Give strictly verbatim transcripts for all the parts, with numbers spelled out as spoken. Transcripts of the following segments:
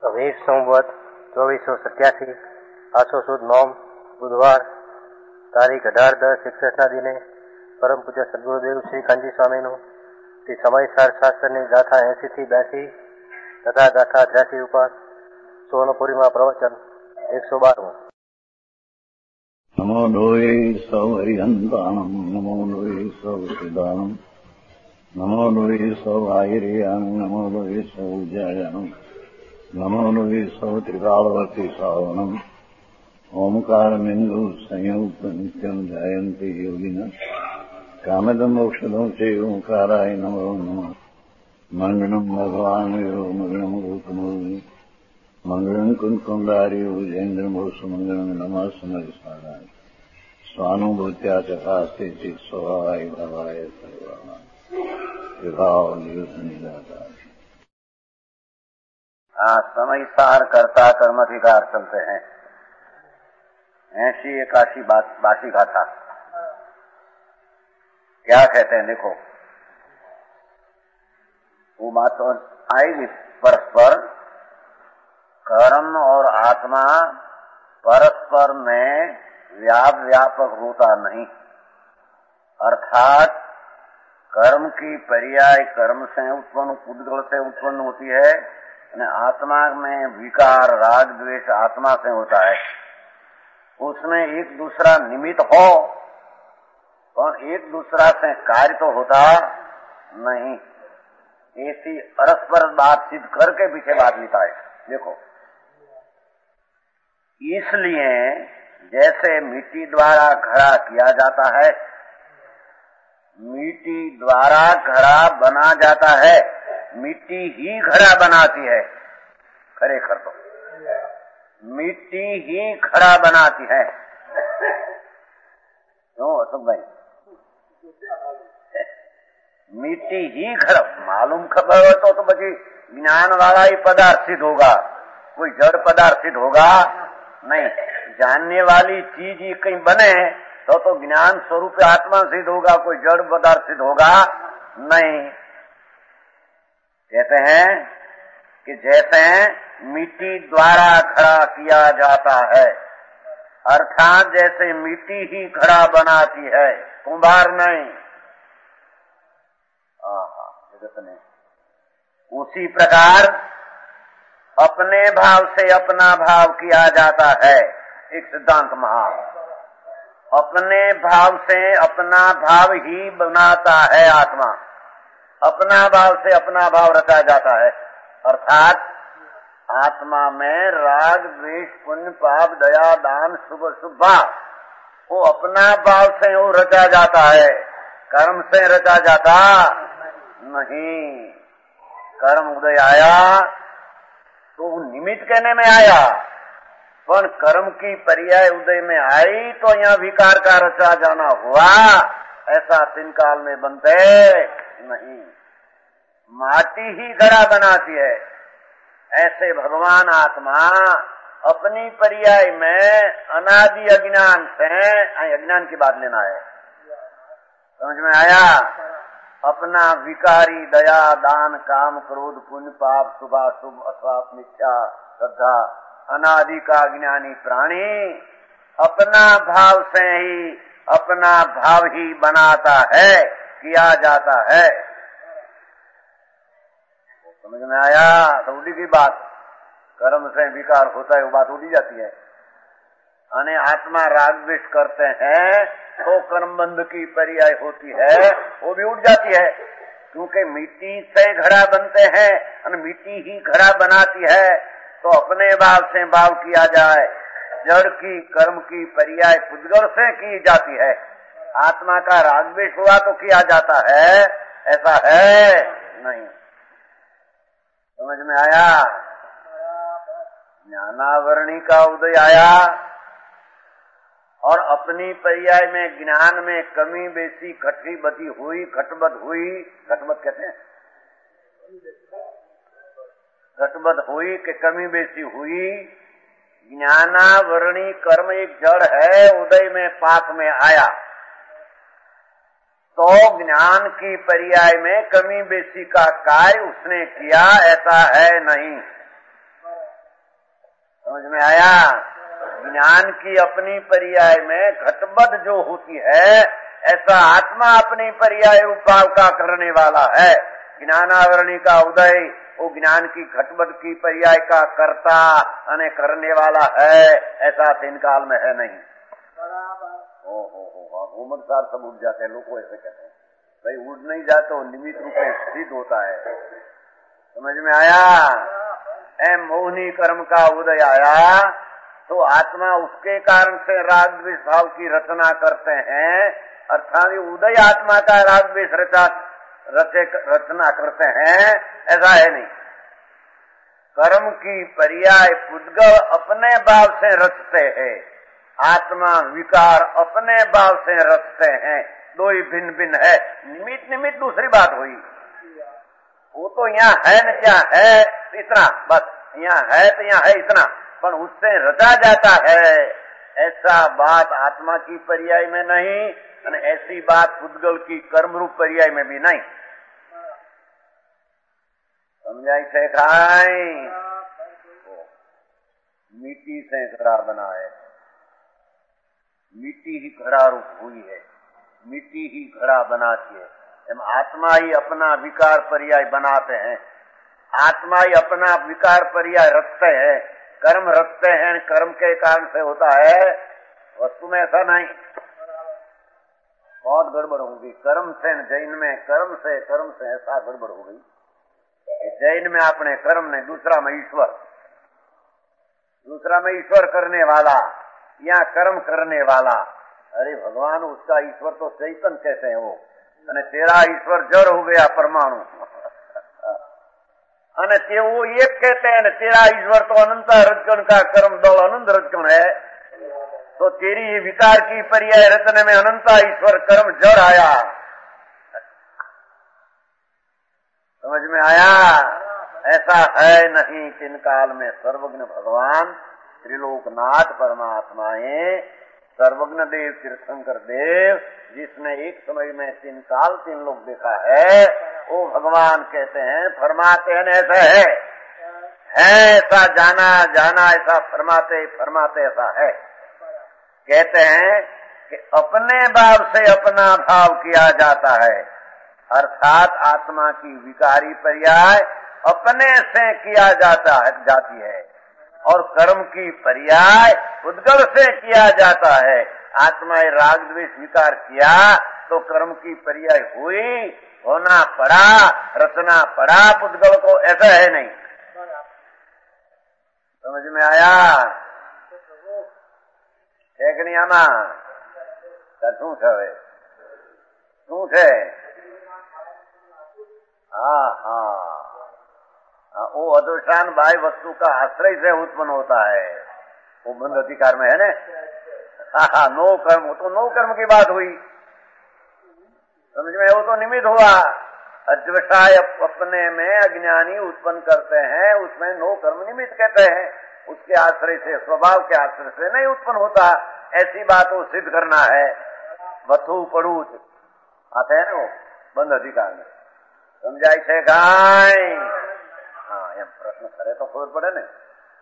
વીસ સંવત ચોવીસો સત્યાસી આસો સુદ નોમ બુધવાર તારીખ અઢાર દસ એકસઠના દિને પરમ પૂજ્ય સદગુરુદેવ શ્રી કાંજી સ્વામીનું શ્રી સમયસાર શાસ્ત્રની ગાથા એસી થી બ્યાસી તથા ગાથા ત્ર્યાસી ઉપર સોનપુરીમાં પ્રવચન એકસો બારમું. નમો લોહી સૌ હરિહંતાણમ નમો લોહી સૌ સિદ્ધાણમ નમો લોહી સૌ આયર્યાણ નમો લોહી સૌ જયાણમ નમો લોહી સૌ ત્રિકાળવતી શ્રાવણમ ઓમકારમિંદુ સંયુક્ત નિત્યમ જયંતિ યોગિન કામદમ મોક્ષદમ સે ઓંકારાય નમો નમઃ. મંગળમ ભગવાન વિરો મંગળમ રૂપમોહિ મંગળમ કુંકુંડાર્યો જૈન્દ્રમોષ મંગળમ નમઃ સમયસારાય સ્વાનુભૂત્યા ચકાસ્તે ચિત સ્વભાવાય ભાવાય સર્વાય વિભાવ નિદાતા. हाँ, समय सार करता कर्माधिकार चलते हैं. ऐसी एकाशी बात बासी गाथा क्या कहते हैं देखो, वो बात तो आएगी. परस्पर कर्म और आत्मा परस्पर में व्याप व्यापक होता नहीं. अर्थात कर्म की पर्याय कर्म से उत्पन्न पुद्गल से उत्पन्न होती है, आत्मा में विकार राग द्वेष आत्मा से होता है. उसमें एक दूसरा निमित्त हो और एक दूसरा से कार्य तो होता नहीं. ऐसी परस्पर बातचीत करके पीछे बात लेता है. देखो, इसलिए जैसे मिट्टी द्वारा घड़ा किया जाता है, मिट्टी द्वारा घड़ा बना जाता है, मिट्टी ही घड़ा बनाती है. खरेखर तो मिट्टी ही घड़ा बनाती है. क्यों अशोक भाई? मिट्टी ही घड़ा मालूम खबर हो तो तो बची ज्ञान वाला ही पदार्थ सिद्ध होगा, कोई जड़ पदार्थ सिद्ध होगा नहीं. जानने वाली चीज ही कहीं बने तो तो ज्ञान स्वरूप आत्मा सिद्ध होगा, कोई जड़ पदार्थ सिद्ध होगा नहीं. कहते हैं कि जैसे मिट्टी द्वारा खड़ा किया जाता है, अर्थात जैसे मिट्टी ही घड़ा बनाती है, कुंभार नहीं. आहा, जगत ने उसी प्रकार अपने भाव से अपना भाव किया जाता है. एक सिद्धांत महा अपने भाव से अपना भाव ही बनाता है आत्मा. अपना भाव से अपना भाव रचा जाता है. अर्थात आत्मा में राग द्वेष पुण्य पाप दया दान शुभ शुभ वो अपना भाव से वो रचा जाता है, कर्म से रचा जाता नहीं. कर्म उदय आया तो वो निमित्त कहने में आया, पर कर्म की पर्याय उदय में आई तो यहाँ विकार का रचा जाना हुआ. ऐसा तीन काल में बनते नहीं. माटी ही घड़ा बनाती है. ऐसे भगवान आत्मा अपनी पर्याय में अनादि अज्ञान से, अज्ञान की बात लेना है, समझ में आया? अपना विकारी दया दान काम क्रोध पुण्य पाप शुभाशुभ अथवा मिथ्या श्रद्धा अनादि का अज्ञानी प्राणी अपना भाव से ही अपना भाव ही बनाता है, किया जाता है. समझ में आया? तो उड़ी की बात, कर्म से विकार होता है वो बात उड़ी जाती है. अने आत्मा राग द्वेष करते हैं तो कर्म बंध की पर्याय होती है, वो भी उड़ जाती है. क्योंकि मिट्टी से घड़ा बनते हैं और मिट्टी ही घड़ा बनाती है, तो अपने भाव से भाव किया जाए. जड़ की कर्म की पर्याय पुद्गल से की जाती है. आत्मा का राग द्वेष हुआ तो किया जाता है, ऐसा है नहीं. समझ में आया? ज्ञानावरणी का उदय आया और अपनी पर्याय में ज्ञान में कमी बेसी खटी बदी हुई, घटबद हुई. घटबद कहते हैं, घटबद हुई कि कमी बेसी हुई. ज्ञानावरणी कर्म एक जड़ है, उदय में पाक में आया तो ज्ञान की पर्याय में कमी बेसी का कार्य उसने किया, ऐसा है नहीं. समझ में आया? ज्ञान की अपनी पर्याय में घटबद जो होती है, ऐसा आत्मा अपनी पर्याय उपभाव का करने वाला है। ज्ञानावरणी का उदय वो ज्ञान की घटबद की पर्याय का कर्ता अने करने वाला है, ऐसा तीन काल में है नहीं। ओ हो हो घूमर सार सब उड़ जाते हैं, लोग को ऐसे कहते हैं। भाई उड़ नहीं जाते, वो निमित्त रूप में स्थित होता है। समझ में आया? ए मोहनी कर्म का उदय आया तो आत्मा उसके कारण से राग द्वेष भाव की रचना करते हैं, अर्थात उदय आत्मा का राग द्वेष रचा रचे रचना करते हैं, ऐसा है नहीं। कर्म की पर्याय पुद्गल अपने भाव से रचते हैं, आत्मा विकार अपने भाव से रचते हैं, दो ही भिन्न भिन्न है। निमित्त निमित्त दूसरी बात हुई, वो तो यहाँ है न क्या है इतना, बस यहाँ है तो यहाँ है इतना, पर उससे रचा जाता है, ऐसा बात आत्मा की पर्याय में नहीं, और ऐसी बात पुद्गल की कर्म रूप पर्याय में भी नहीं। समझाई से खाई मिट्टी से घड़ा बना है, मिट्टी ही घड़ा रूप हुई है, मिट्टी ही घड़ा बनाती है। आत्मा ही अपना विकार पर्याय बनाते हैं, आत्मा ही अपना विकार पर्याय रचते हैं, कर्म रचते हैं, कर्म के कारण से होता है। वस्तु में ऐसा नहीं, बहुत गड़बड़ होगी। कर्म से जैन में कर्म से कर्म से ऐसा गड़बड़ हो गई। जैन में अपने कर्म ने, दूसरा में ईश्वर, दूसरा में ईश्वर करने वाला, यहाँ कर्म करने वाला। अरे भगवान, उसका ईश्वर तो चैतन्य कहते हैं वो, अने तेरा ईश्वर जड़ हो गया परमाणु, अने ते वो एक कहते हैं, तेरा ईश्वर तो अनंत रजकण का कर्म दल अनंत रजकण है, तो तेरी ये विकार की पर्याय रचने में अनंता ईश्वर कर्म जड़ आया। समझ में आया? ऐसा है नहीं। तीन काल में सर्वज्ञ भगवान त्रिलोकनाथ परमात्माएं, सर्वज्ञ देव तीर्थंकर देव, जिसने एक समय में तीन काल तीन लोग देखा है, वो भगवान कहते हैं, फरमाते हैं ऐसा है, है ऐसा जाना जाना ऐसा फरमाते फरमाते ऐसा है। कहते हैं कि अपने भाव से अपना भाव किया जाता है, अर्थात आत्मा की विकारी पर्याय अपने से किया जाता है जाती है, और कर्म की पर्याय उद्गल से किया जाता है। आत्मा राग द्वेष विकार किया तो कर्म की पर्याय हुई, होना पड़ा, रचना पड़ा पुद्गल को, ऐसा है नहीं। समझ में आया? है कि नहीं? आमा શું છે હવે? શું છે? हाँ हाँ, वो अधिष्ठान बाह्य वस्तु का आश्रय से उत्पन्न होता है, वो बंध अधिकार में है ना। हाँ हाँ, नो कर्म, वो तो नो कर्म की बात हुई, समझ में? वो तो निमित्त हुआ। अद्वैताय अपने में अज्ञानी उत्पन्न करते हैं, उसमें नो कर्म निमित्त कहते हैं, उसके आश्रय से, स्वभाव के आश्रय से नहीं उत्पन्न होता। ऐसी बात को सिद्ध करना है। वथु पड़ूच आते हैं ना वो बंध अधिकार में, समझाई છે ગાય? हाँ, એમ પ્રશ્ન કરે તો ખબર પડે ને।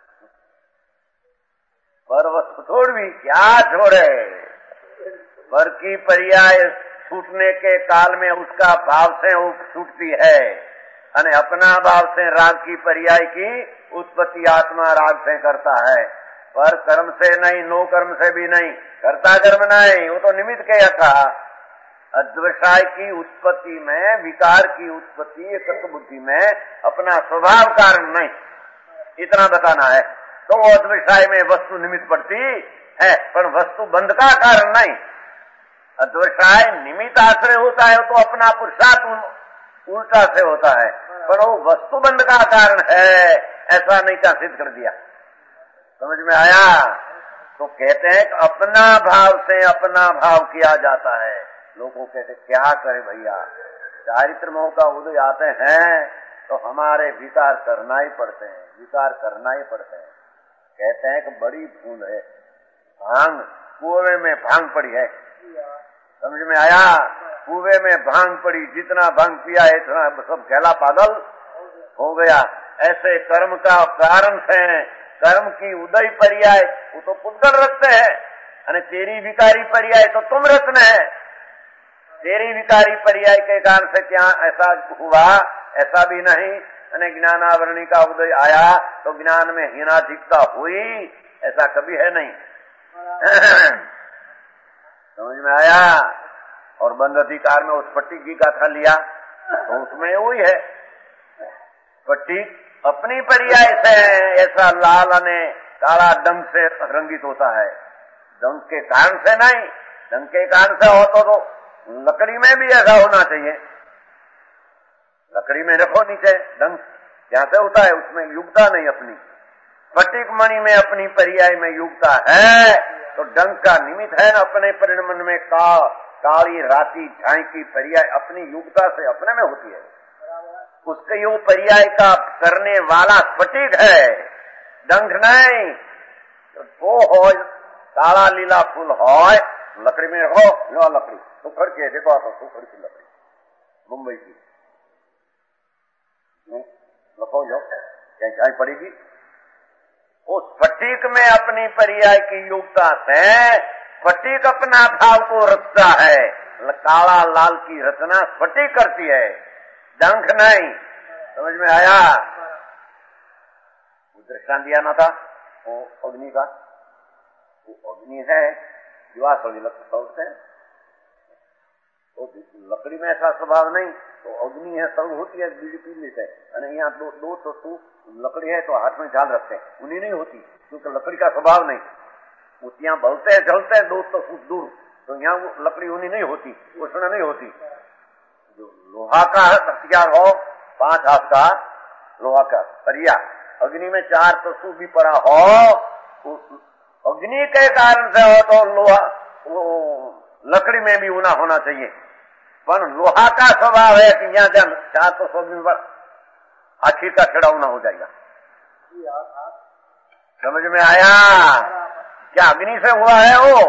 पर वस्तु छोड़वी क्या छोड़े? पर की पर्याय छूटने के काल में उसका भाव से वो छूटती है, अने अपना भाव से राग की पर्याय की उत्पत्ति आत्मा राग से करता है, पर कर्म से नहीं, नो कर्म से भी नहीं, कर्ता कर्म नहीं, वो तो निमित्त के कहा। अद्वैताय की उत्पत्ति में, विकार की उत्पत्ति एकत्व बुद्धि में अपना स्वभाव कारण नहीं, इतना बताना है। तो वो अद्वैताय में वस्तु निमित्त पड़ती है, पर वस्तु बंध का कारण नहीं। अद्वैताय निमित्त आश्रय होता है तो अपना पुरुषार्थ उल्टा से होता है, पर वो वस्तु बंध का कारण है, ऐसा नहीं का सिद्ध कर दिया। समझ में आया? तो कहते हैं कि अपना भाव से अपना भाव किया जाता है। लोगों कहते क्या करे भैया, चारित्र मोह का उदय आते हैं तो हमारे विकार करना ही पड़ते हैं, विकार करना ही पड़ते हैं। कहते हैं कि बड़ी भूल है, भांग कुएं में भांग पड़ी है, समझ में आया? कुएं में भांग पड़ी, जितना भांग पिया है इतना सब गहला पागल हो गया। ऐसे कर्म का कारण से कर्म की उदय पर्याय वो तो पुद्गल रचते हैं, અને तेरी विकारी पर्याय तो तुम रत्न है। तेरी विकारी पर्याय के कारण से क्या ऐसा हुआ, ऐसा भी नहीं। અને ज्ञानावरणी का उदय आया तो ज्ञान में हीनाधिकता हुई, ऐसा कभी है नहीं। समझ में आया। और बंद अधिकार में उस स्फटिक की कथा लिया तो उसमें वही है, स्फटिक अपनी पर्याय से ऐसा लाल ने काला डंग से रंगित होता है, डंग के कारण से नहीं। डंग के कारण से हो तो, तो लकड़ी में भी ऐसा होना चाहिए। लकड़ी में रखो नीचे, डंग जहां से होता है उसमें युगता नहीं अपनी। स्फटिक मणि में अपनी पर्याय में युगता है तो डंग का निमित्त है ना अपने परिणमन में का काली राती झाई की पर्याय अपनी युगता से अपने में होती है। उसके यो पर्याय का करने वाला स्फटिक है, डंग नहीं। वो हो काला लीला फूल हो लकड़ी में हो, लो लकड़ी सुखड़ के देखो, तो सुखड़ की लकड़ी मुंबई की लखो लो क्या झाई पड़ेगी। उस स्फटिक में अपनी पर्याय की युक्ता से स्फटिक अपना भाव को रचता है। काला लाल की रचना स्फटिक करती है, डंक नहीं। समझ में आया। दृष्टांत दिया ना था वो अग्नि का, वो अग्नि है युवा सोचते हैं तो लकड़ी में ऐसा स्वभाव नहीं, तो अग्नि है सर्व होती है बीड़ी पीने से। यहाँ दो दो तो तू लकड़ी है तो हाथ में झाल रखते हैं, उन्हीं नहीं होती क्योंकि लकड़ी का स्वभाव नहीं। वो यहाँ बलते हैं जलते हैं दो तो फुट दूर, तो यहाँ वो लकड़ी उन्हीं नहीं होती, उष्ण नहीं होती। जो लोहा का हथियार हो, पांच हाथ का लोहा का परिया, अग्नि में चार तसु भी पड़ा हो, अग्नि के कारण से हो तो लोहा वो लकड़ी में भी ऊना होना चाहिए। पर लोहा का स्वभाव है कि यहाँ जब चार तो सौ दिन पर आखिर का छड़ा ऊना हो जाएगा। समझ में आया। क्या अग्नि से हुआ है वो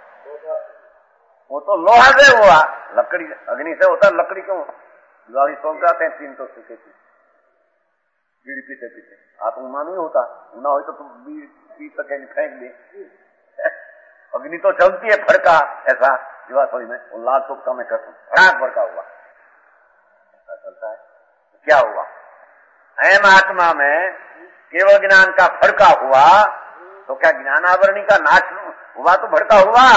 वो तो लोहा से हुआ, लकड़ी अग्नि से होता। लकड़ी क्यों लोहारी सौंप जाते हैं तीन तो सूखे की बीड़ी पीते पीते, आप ऊना नहीं होता। ऊना हो तो तुम बीड़ी पी सके फेंक दे। अग्नि तो चलती है फड़का ऐसा युवा थोड़ी में, वो लाल तुक्का में करता फड़ाक भड़का हुआ ऐसा चलता है। तो क्या हुआ, अहम आत्मा में केवल ज्ञान का फड़का हुआ तो क्या ज्ञानावरणी का नाश हुआ तो भड़का हुआ।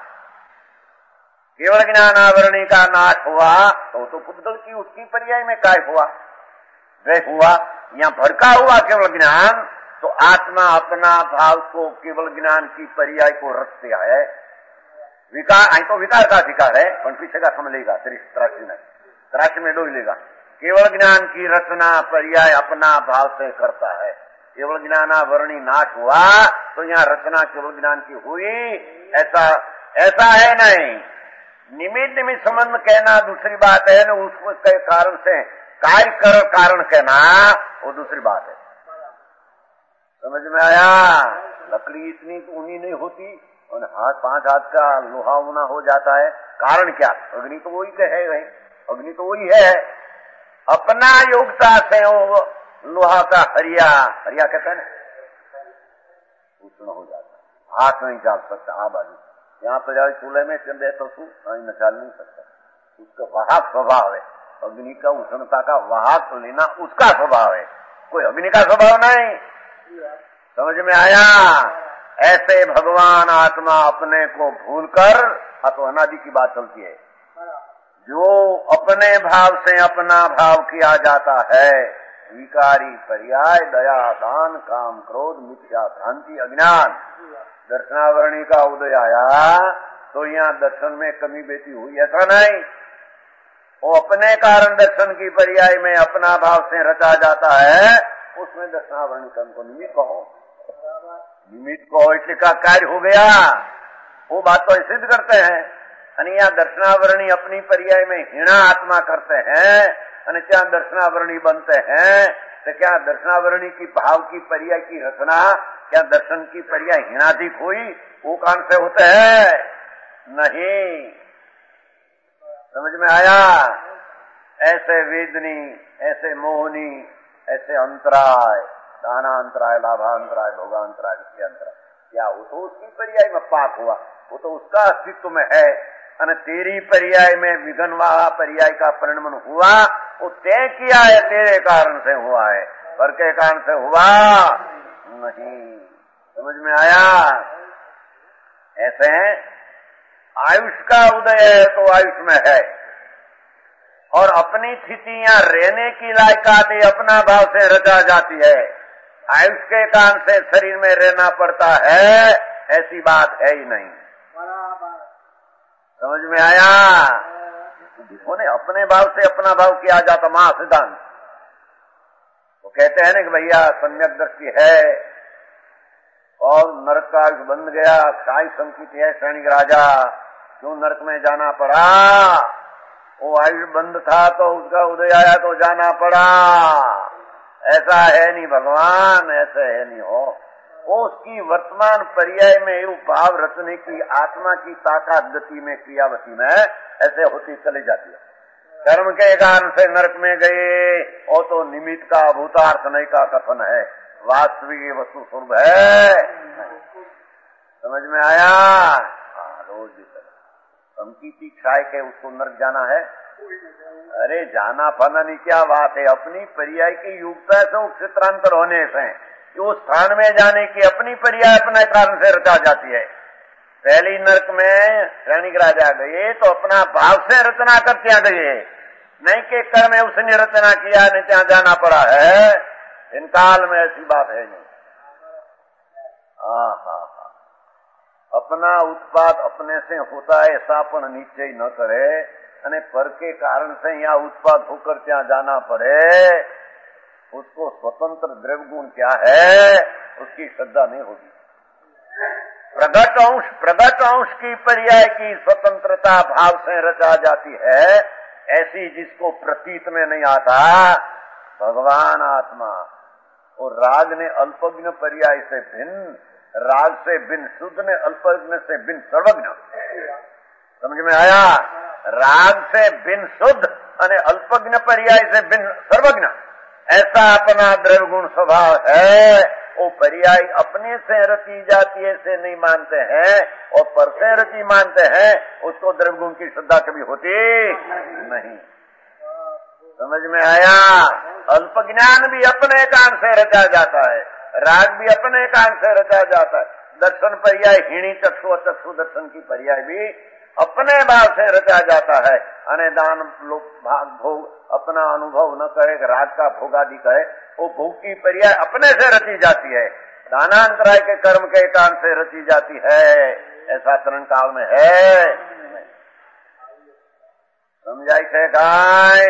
केवल ज्ञानावरणी का नाश हुआ तो तो पुद्गल की उसकी पर्याय में काय हुआ वे हुआ। यहाँ भड़का हुआ केवल ज्ञान, तो आत्मा अपना भाव को केवल ज्ञान की पर्याय को रचते है। विकार आई तो विकार का अधिकार है, पर पीछे का समझ लेगा तराशी में तराशी में डोल लेगा। केवल ज्ञान की रचना पर्याय अपना भाव से करता है। केवल ज्ञानावरणी नाश हुआ तो यहाँ रचना केवल ज्ञान की हुई, ऐसा ऐसा है नहीं। निमित्त निमित्त संबंध कहना दूसरी बात है न, उसके कारण से कार्य कर कारण कहना वो दूसरी बात है। समझ में आया। लकड़ी इतनी ऊनी नहीं होती और हाथ पांच हाथ का लोहा ऊना हो जाता है, कारण क्या, अग्नि तो वही है, अग्नि तो वही है। अपना योग्यता से वो लोहा का हरिया हरिया कहते हैं उष्ण हो जाता है, हाथ नहीं डाल सकता। आ बाजू यहाँ पर जाए चूल्हे में चंदे तो तू नचाल नहीं सकता, उसका वाहक स्वभाव है। अग्नि का उष्णता का वाहक लेना उसका स्वभाव है, कोई अग्नि का स्वभाव नहीं। समझ में आया। ऐसे भगवान आत्मा अपने को भूलकर, तो अनादि की बात चलती है, जो अपने भाव से अपना भाव किया जाता है, विकारी पर्याय दया दान काम क्रोध मिथ्या भ्रांति अज्ञान, दर्शनावरणी का उदय आया तो यहाँ दर्शन में कमी बेटी हुई, ऐसा नहीं। वो अपने कारण दर्शन की पर्याय में अपना भाव से रचा जाता है, उसमें दर्शनावरणी कर्म को निमित्त कहो, निमित्त कहो इसलिए का कार्य हो गया। वो बात तो सिद्ध करते हैं। અને यहाँ दर्शनावरणी अपनी पर्याय में हीणा आत्मा करते हैं, અને क्या दर्शनावरणी बनते हैं, तो क्या दर्शनावरणी की भाव की पर्याय की रचना क्या दर्शन की पर्याय हीणाधिक हुई, वो कान से होते हैं नहीं। समझ में आया। ऐसे वेदनी, ऐसे मोहनी, ऐसे अंतराय, दानांतराय, लाभांतराय, भोगांतराय, विषयांतराय, क्या वो तो उसकी पर्याय में पाप हुआ, वो तो उसका अस्तित्व में है। और तेरी पर्याय में विघन वाला पर्याय का परिणमन हुआ, वो तय किया है, तेरे कारण से हुआ है, पर के कारण से हुआ नहीं। समझ में आया? ऐसे आयुष का उदय है तो आयुष में है, और अपनी स्थितियां रहने की लायकात अपना भाव से रचा जाती है। आयुष के कारण से शरीर में रहना पड़ता है, ऐसी बात है ही नहीं। समझ में आया? देखो ने, अपने भाव से अपना भाव किया जाता महा सिद्धांत। वो कहते हैं ना कि भैया सम्यक दृष्टि है और नरक का आयुष बंद गया, काय संकित है सैनिक राजा, क्यों नरक में जाना पड़ा? वो आयुष बंद था तो उसका उदय आया तो जाना पड़ा। ऐसा है नहीं भगवान, ऐसे है नहीं हो। वो उसकी वर्तमान पर्याय में एवं भाव रचने की आत्मा की ताकत गति में, क्रियावती में ऐसे होती चली जाती है। कर्म के कारण से नरक में गए, वो तो निमित्त का भूतार्थ नहीं का कथन है, वास्तविक वस्तु स्वरूप है। समझ में आया? रोज संकीर्ति खाए के उसको नरक जाना है? अरे जाना पाना नहीं, क्या बात है। अपनी पर्याय की युक्ता से क्षेत्रांतर होने से उस स्थान में जाने की अपनी पर्याय अपने कारण से रचा जाती है। पहली नरक में सैनिक राजा गए तो अपना भाव से रचना कर त्या गए, नहीं के कर्म में उसने रचना किया, नहीं ત્યાં जाना पड़ा है। इन काल में ऐसी बात है नहीं। हाँ हाँ हाँ, अपना उत्पाद अपने से होता है ऐसा अपन निश्चय न करे, અને पर के कारण से यहाँ उत्पाद होकर ત્યાં जाना पड़े, उसको स्वतंत्र द्रव्य गुण क्या है, उसकी श्रद्धा नहीं होगी। प्रगट अंश प्रगट अंश की पर्याय की स्वतंत्रता भाव से रचा जाती है, ऐसी जिसको प्रतीत में नहीं आता भगवान आत्मा। और राग ने अल्पज्ञ पर्याय से भिन्न, राग से भिन्न शुद्ध ने अल्पज्ञ से भिन्न सर्वज्ञ। समझ में आया? राग से भिन्न शुद्ध और अल्पज्ञ पर्याय से भिन्न सर्वज्ञ, ऐसा अपना द्रव्य गुण स्वभाव है। वो पर्याय अपने से रची जाती है से नहीं मानते हैं, और पर से रची मानते हैं, उसको द्रव्य गुण की श्रद्धा कभी होती नहीं। समझ में आया? अल्प ज्ञान भी अपने कारण से रचा जाता है, राग भी अपने कारण से रचा जाता है, दर्शन पर्याय हीणी चक्षु चक्षु दर्शन की पर्याय भी अपने भाव से रचा जाता है। अने दान लोग भाग भोग अपना अनुभव न करे, राग का भोगादि कहे, वो भोग की पर्याय अपने से रची जाती है, दानांतराय के कर्म के कारण से रची जाती है। ऐसा तरण काल में है। समझाई थे गाय?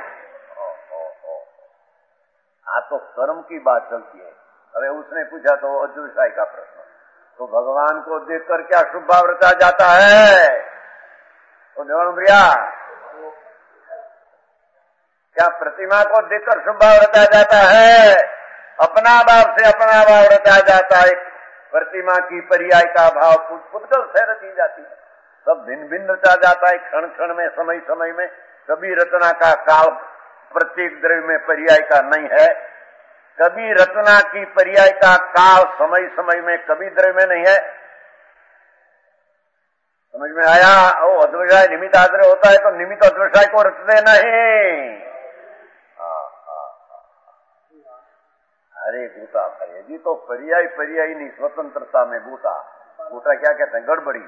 हाँ, तो कर्म की बात चलती है। अरे उसने पूछा तो अद्वैताई का प्रश्न, तो भगवान को देखकर क्या शुभ भाव रचा जाता है? तो देवन प्रिया, क्या प्रतिमा को देखकर शुभ भाव रचा जाता है? अपना भाव से अपना भाव रचा जाता है। प्रतिमा की पर्याय का भाव पुद्गल से रची जाती है, सब भिन्न भिन्न रचा जाता है, क्षण क्षण में, समय समय में। कभी रचना का काल प्रत्येक द्रव्य में पर्याय का नहीं है, कभी रचना की पर्याय का काल समय समय में कभी द्रव्य में नहीं है। समझ में आया? ओ अद्वैताय निमित्त आश्रय होता है तो निमित्त अद्वैताय को रचते नहीं। अरे गूटा भाई जी, तो पर्याय पर्याय नहीं, स्वतंत्रता में गूटा। गूटा क्या कहते हैं? गड़बड़ी।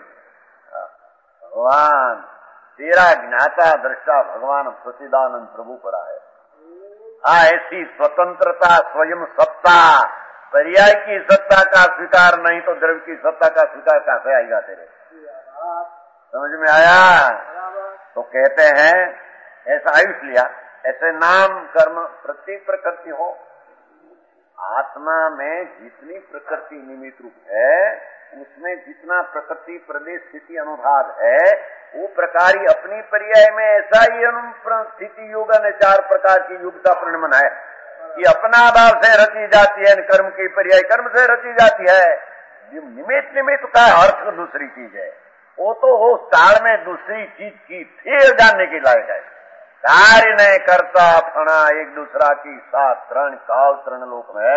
भगवान तेरा ज्ञाता दृष्टा भगवान सच्चिदानंद प्रभु पड़ा है। हाँ, ऐसी स्वतंत्रता, स्वयं सत्ता, पर्याय की सत्ता का स्वीकार नहीं तो द्रव्य की सत्ता का स्वीकार कहां से आएगा तेरे? समझ में आया? तो कहते हैं ऐसा आयुष लिया, ऐसे नाम कर्म प्रत्येक प्रकृति हो। आत्मा में जितनी प्रकृति निमित्त रूप है, उसमें जितना प्रकृति प्रदेश स्थिति अनुभाग है, वो प्रकार ही अपनी पर्याय में ऐसा ही स्थिति योग ने चार प्रकार की युगता परिणमन है कि अपना भाव से रची जाती है, कर्म की पर्याय कर्म से रची जाती है। निमित्त निमित्त का अर्थ दूसरी चीज है, वो तो वो काल में दूसरी चीज की फिर जानने की लायक है। कार्य नहीं करता फणा एक दूसरा की साथ तरण काल तरण लोक में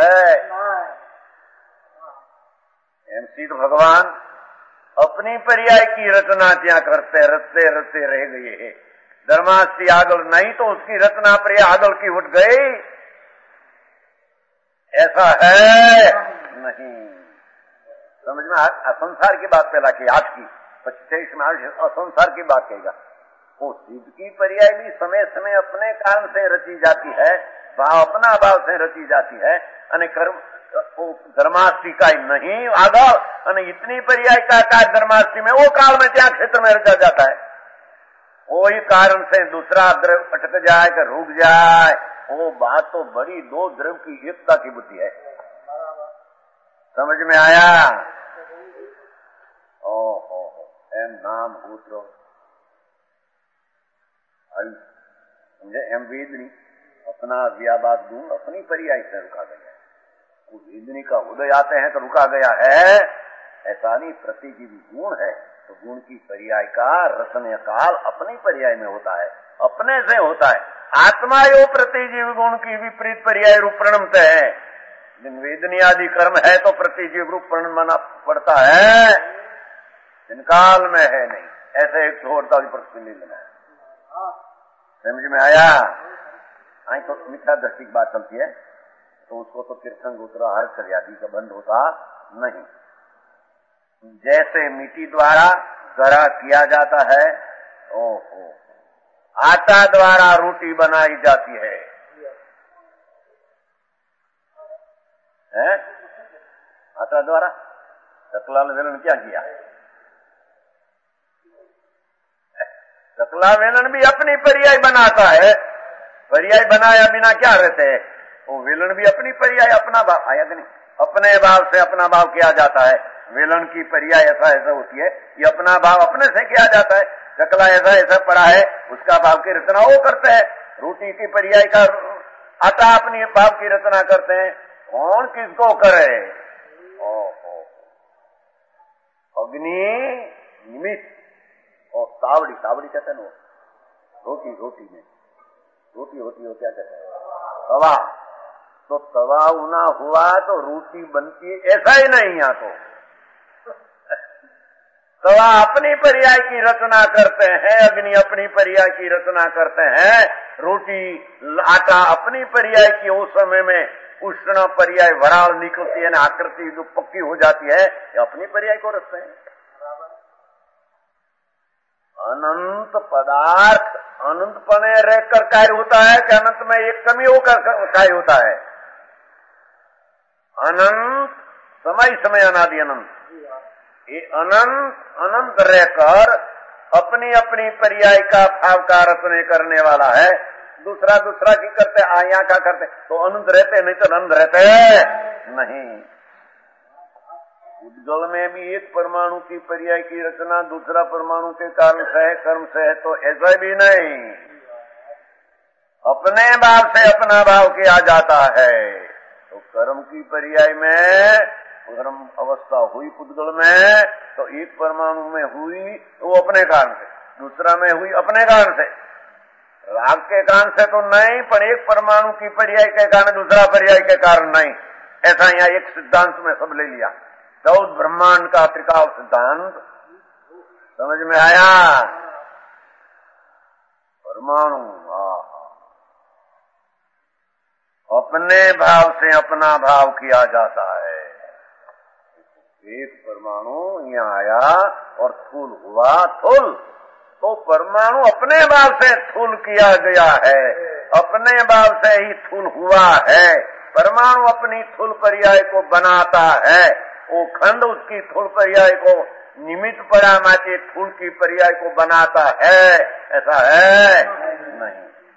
एम सीध भगवान अपनी पर्याय की रचना क्या करते रचते रचते रह गए है। धर्मास्ती आगल नहीं तो उसकी रचना पर आगल की उठ गई, ऐसा है नहीं। समझ में असंसार की बात पहला की आज की पच्चीस में असंसार की बात कहेगा। वो सिद्ध की पर्याय भी समय समय अपने कारण से रची जाती है, भाव अपना भाव से रची जाती है। अने कर्म धर्मास्ती का ही नहीं आगल अने इतनी पर्याय का कार्य धर्मास्ती में वो काल में क्या क्षेत्र में रचा जाता है। वही कारण से दूसरा द्रव अटक जाए कि रुक जाए, वो बात तो बड़ी दो द्रव की एकता की बुद्धि है। समझ में आया? ओहो एम नाम गोत्र समझे एम वेदनी अपना व्याबाद गुण अपनी पर्याय से रुका गया है। वो वेदनी का उदय आते हैं तो रुका गया है, ऐसा नहीं। प्रतिजीवी गुण है तो गुण की पर्याय का रचने काल अपनी पर्याय में होता है, अपने से होता है। आत्मा यो प्रतिजीव गुण की विपरीत पर्याय रूप प्रणमत है। वेदनी आदि कर्म है तो प्रतिजीव रूप प्रणम माना पड़ता है, काल में है नहीं। ऐसे एक छोड़ता लेना है। समझ में आया? आई तो मिथ्या दृष्टि की बात चलती है तो उसको तो तीर्थंग गोत्र हर चर्यादि का बंद होता नहीं। जैसे मिट्टी द्वारा गरा किया जाता है, ओहो आटा द्वारा रोटी बनाई जाती है, है? आटा द्वारा चकला वेलन क्या किया? चकला वेलन भी अपनी पर्याय बनाता है। पर्याय बनाया बिना क्या रहते हैं? वो वेलन भी अपनी पर्याय अपना भाव आया कि नहीं? अपने भाव से अपना भाव किया जाता है। वेलन की पर्याय ऐसा ऐसा होती है, ये अपना भाव अपने से किया जाता है। चकला ऐसा ऐसा पड़ा है, उसका भाव की रचना वो करते हैं। रोटी की पर्याय का आटा अपनी भाव की रचना करते हैं। कौन किसको करे? ओहो अग्नि निमित्त और तावड़ी, तावड़ी कहते हैं ना रोटी, रोटी में रोटी होती हो क्या कहते हैं? तवा। तो तवा उना हुआ तो रोटी बनती, ऐसा ही नहीं। यहाँ तो तवा अपनी पर्याय की रचना करते हैं, अग्नि अपनी पर्याय की रचना करते हैं, रोटी आटा अपनी पर्याय की उस समय में उष्ण पर्याय वराल निकलती है ना, आकृति जो पक्की हो जाती है, ये अपनी पर्याय को रचते हैं। अनंत पदार्थ अनंतपने रहकर कार्य होता है कि अनंत में एक कमी होकर कार्य होता है? अनंत समय समय अनादि अनंत, ये अनंत अनंत रहकर अपनी अपनी पर्याय का भाव का रचने करने वाला है। दूसरा दूसरा की करते, आया का करते तो अनंत रहते, नहीं तो अनंत रहते नहीं। उद्गल में भी एक परमाणु की पर्याय की रचना दूसरा परमाणु के कारण से है, कर्म से है, तो ऐसा भी नहीं। अपने भाव से अपना भाव किया जाता है। तो कर्म की पर्याय में कर्म अवस्था हुई पुद्गल में तो एक परमाणु में हुई तो वो अपने कारण से, दूसरा में हुई अपने कारण से। राग के कारण से तो नहीं, पर एक परमाणु की पर्याय के कारण दूसरा पर्याय के कारण नहीं। ऐसा यहाँ एक सिद्धांत में सब ले लिया। चौदह ब्रह्मांड का त्रिकाल सिद्धांत समझ में आया? परमाणु अपने भाव से अपना भाव किया जाता है। एक परमाणु यहाँ आया और थूल हुआ, थूल तो परमाणु अपने भाव से थूल किया गया है, अपने भाव से ही थूल हुआ है। परमाणु अपनी थूल पर्याय को बनाता है, वो खंड उसकी थूल पर्याय को निमित्त पड़ा के थूल की पर्याय को बनाता है। ऐसा है नहीं।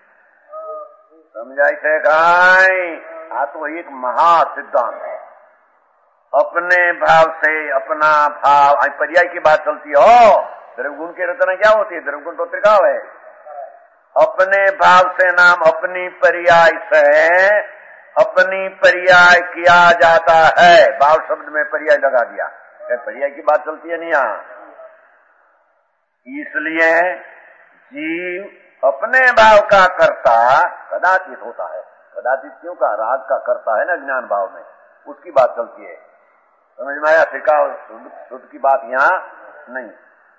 समझाई थे गाय? आ तो एक महा सिद्धांत है। अपने भाव से अपना भाव, पर्याय की बात चलती हो। द्रव्यगुण की रचना क्या होती है? द्रव्यगुण तो त्रिकाल है। अपने भाव से नाम अपनी पर्याय से अपनी पर्याय किया जाता है। भाव शब्द में पर्याय लगा दिया, पर्याय की बात चलती है नहीं यहाँ। इसलिए जीव अपने भाव का कर्ता कदाचित होता है। कदाचित क्यों का? राग का कर्ता है ना ज्ञान भाव में, उसकी बात चलती है। समझ में आया? फिका और शुद्ध की बात यहाँ नहीं।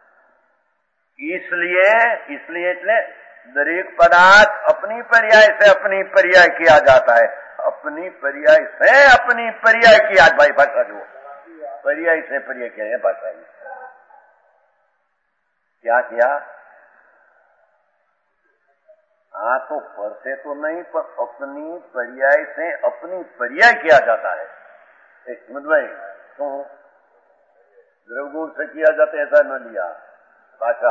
इसलिए इसलिए इसलिए दरेक पदार्थ अपनी पर्याय से अपनी पर्याय किया जाता है। अपनी पर्याय से अपनी पर्याय किया भाई भाषा, जो पर्याय से पर्याय किया है भाषा में क्या किया? हाँ, तो पर से तो नहीं, पर अपनी पर्याय से अपनी पर्याय किया जाता है। एक समझ भाई, तो द्रवगुण से किया जाता है ऐसा न लिया भाषा।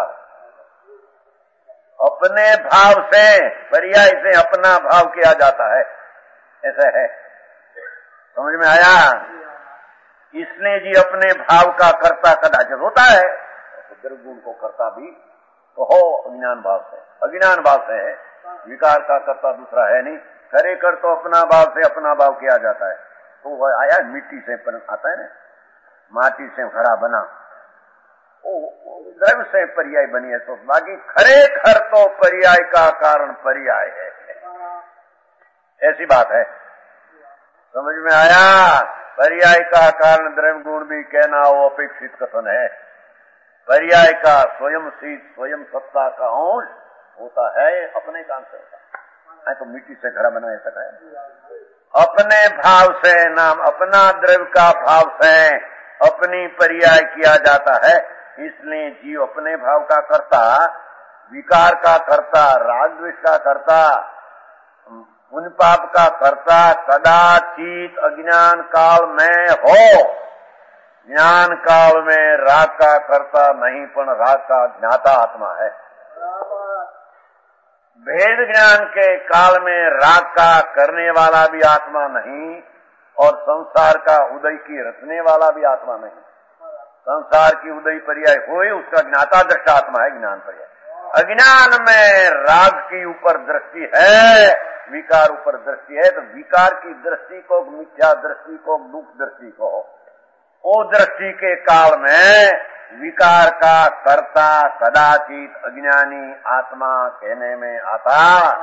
अपने भाव से पर्याय से अपना भाव किया जाता है, ऐसा है। समझ में आया? इसलिए जी अपने भाव का कर्ता कदाचित होता है, तो द्रवगुण को कर्ता भी तो हो अज्ञान भाव से। अज्ञान भाव से है, विकार का कर्ता दूसरा है नहीं। खरे कर तो अपना भाव से अपना भाव किया जाता है। तो वह आया मिट्टी से आता है ना, माटी से घड़ा बना, द्रव्य से पर्याय बनी है। तो बाकी खरे खर तो पर्याय का कारण पर्याय है, ऐसी बात है। समझ में आया? पर्याय का कारण द्रव्य गुण भी कहना वो अपेक्षित कथन है। पर्याय का स्वयं सिद्ध स्वयं सत्ता का अंश होता है, अपने काम से होता है। तो मिट्टी से घड़ा बना ऐसा है, अपने भाव से नाम अपना द्रव्य का भाव से अपनी पर्याय किया जाता है। इसलिए जीव अपने भाव का कर्ता, विकार का कर्ता, राग द्वेष का कर्ता, पुण्य पाप का कर्ता कदाचित अज्ञान काल में हो। ज्ञान काल में राग का कर्ता नहीं, पण राग का ज्ञाता आत्मा है। भेद ज्ञान के काल में राग का करने वाला भी आत्मा नहीं, और संसार का उदय की रचने वाला भी आत्मा नहीं। संसार की उदय पर्याय हुई, उसका ज्ञाता दृष्टा आत्मा है ज्ञान पर्याय। अज्ञान में राग की ऊपर दृष्टि है, विकार ऊपर दृष्टि है। तो विकार की दृष्टि को, मिथ्या दृष्टि को, दुख दृष्टि को, वो दृष्टि के काल में विकार का कर्ता कदाचित अज्ञानी आत्मा कहने में आता।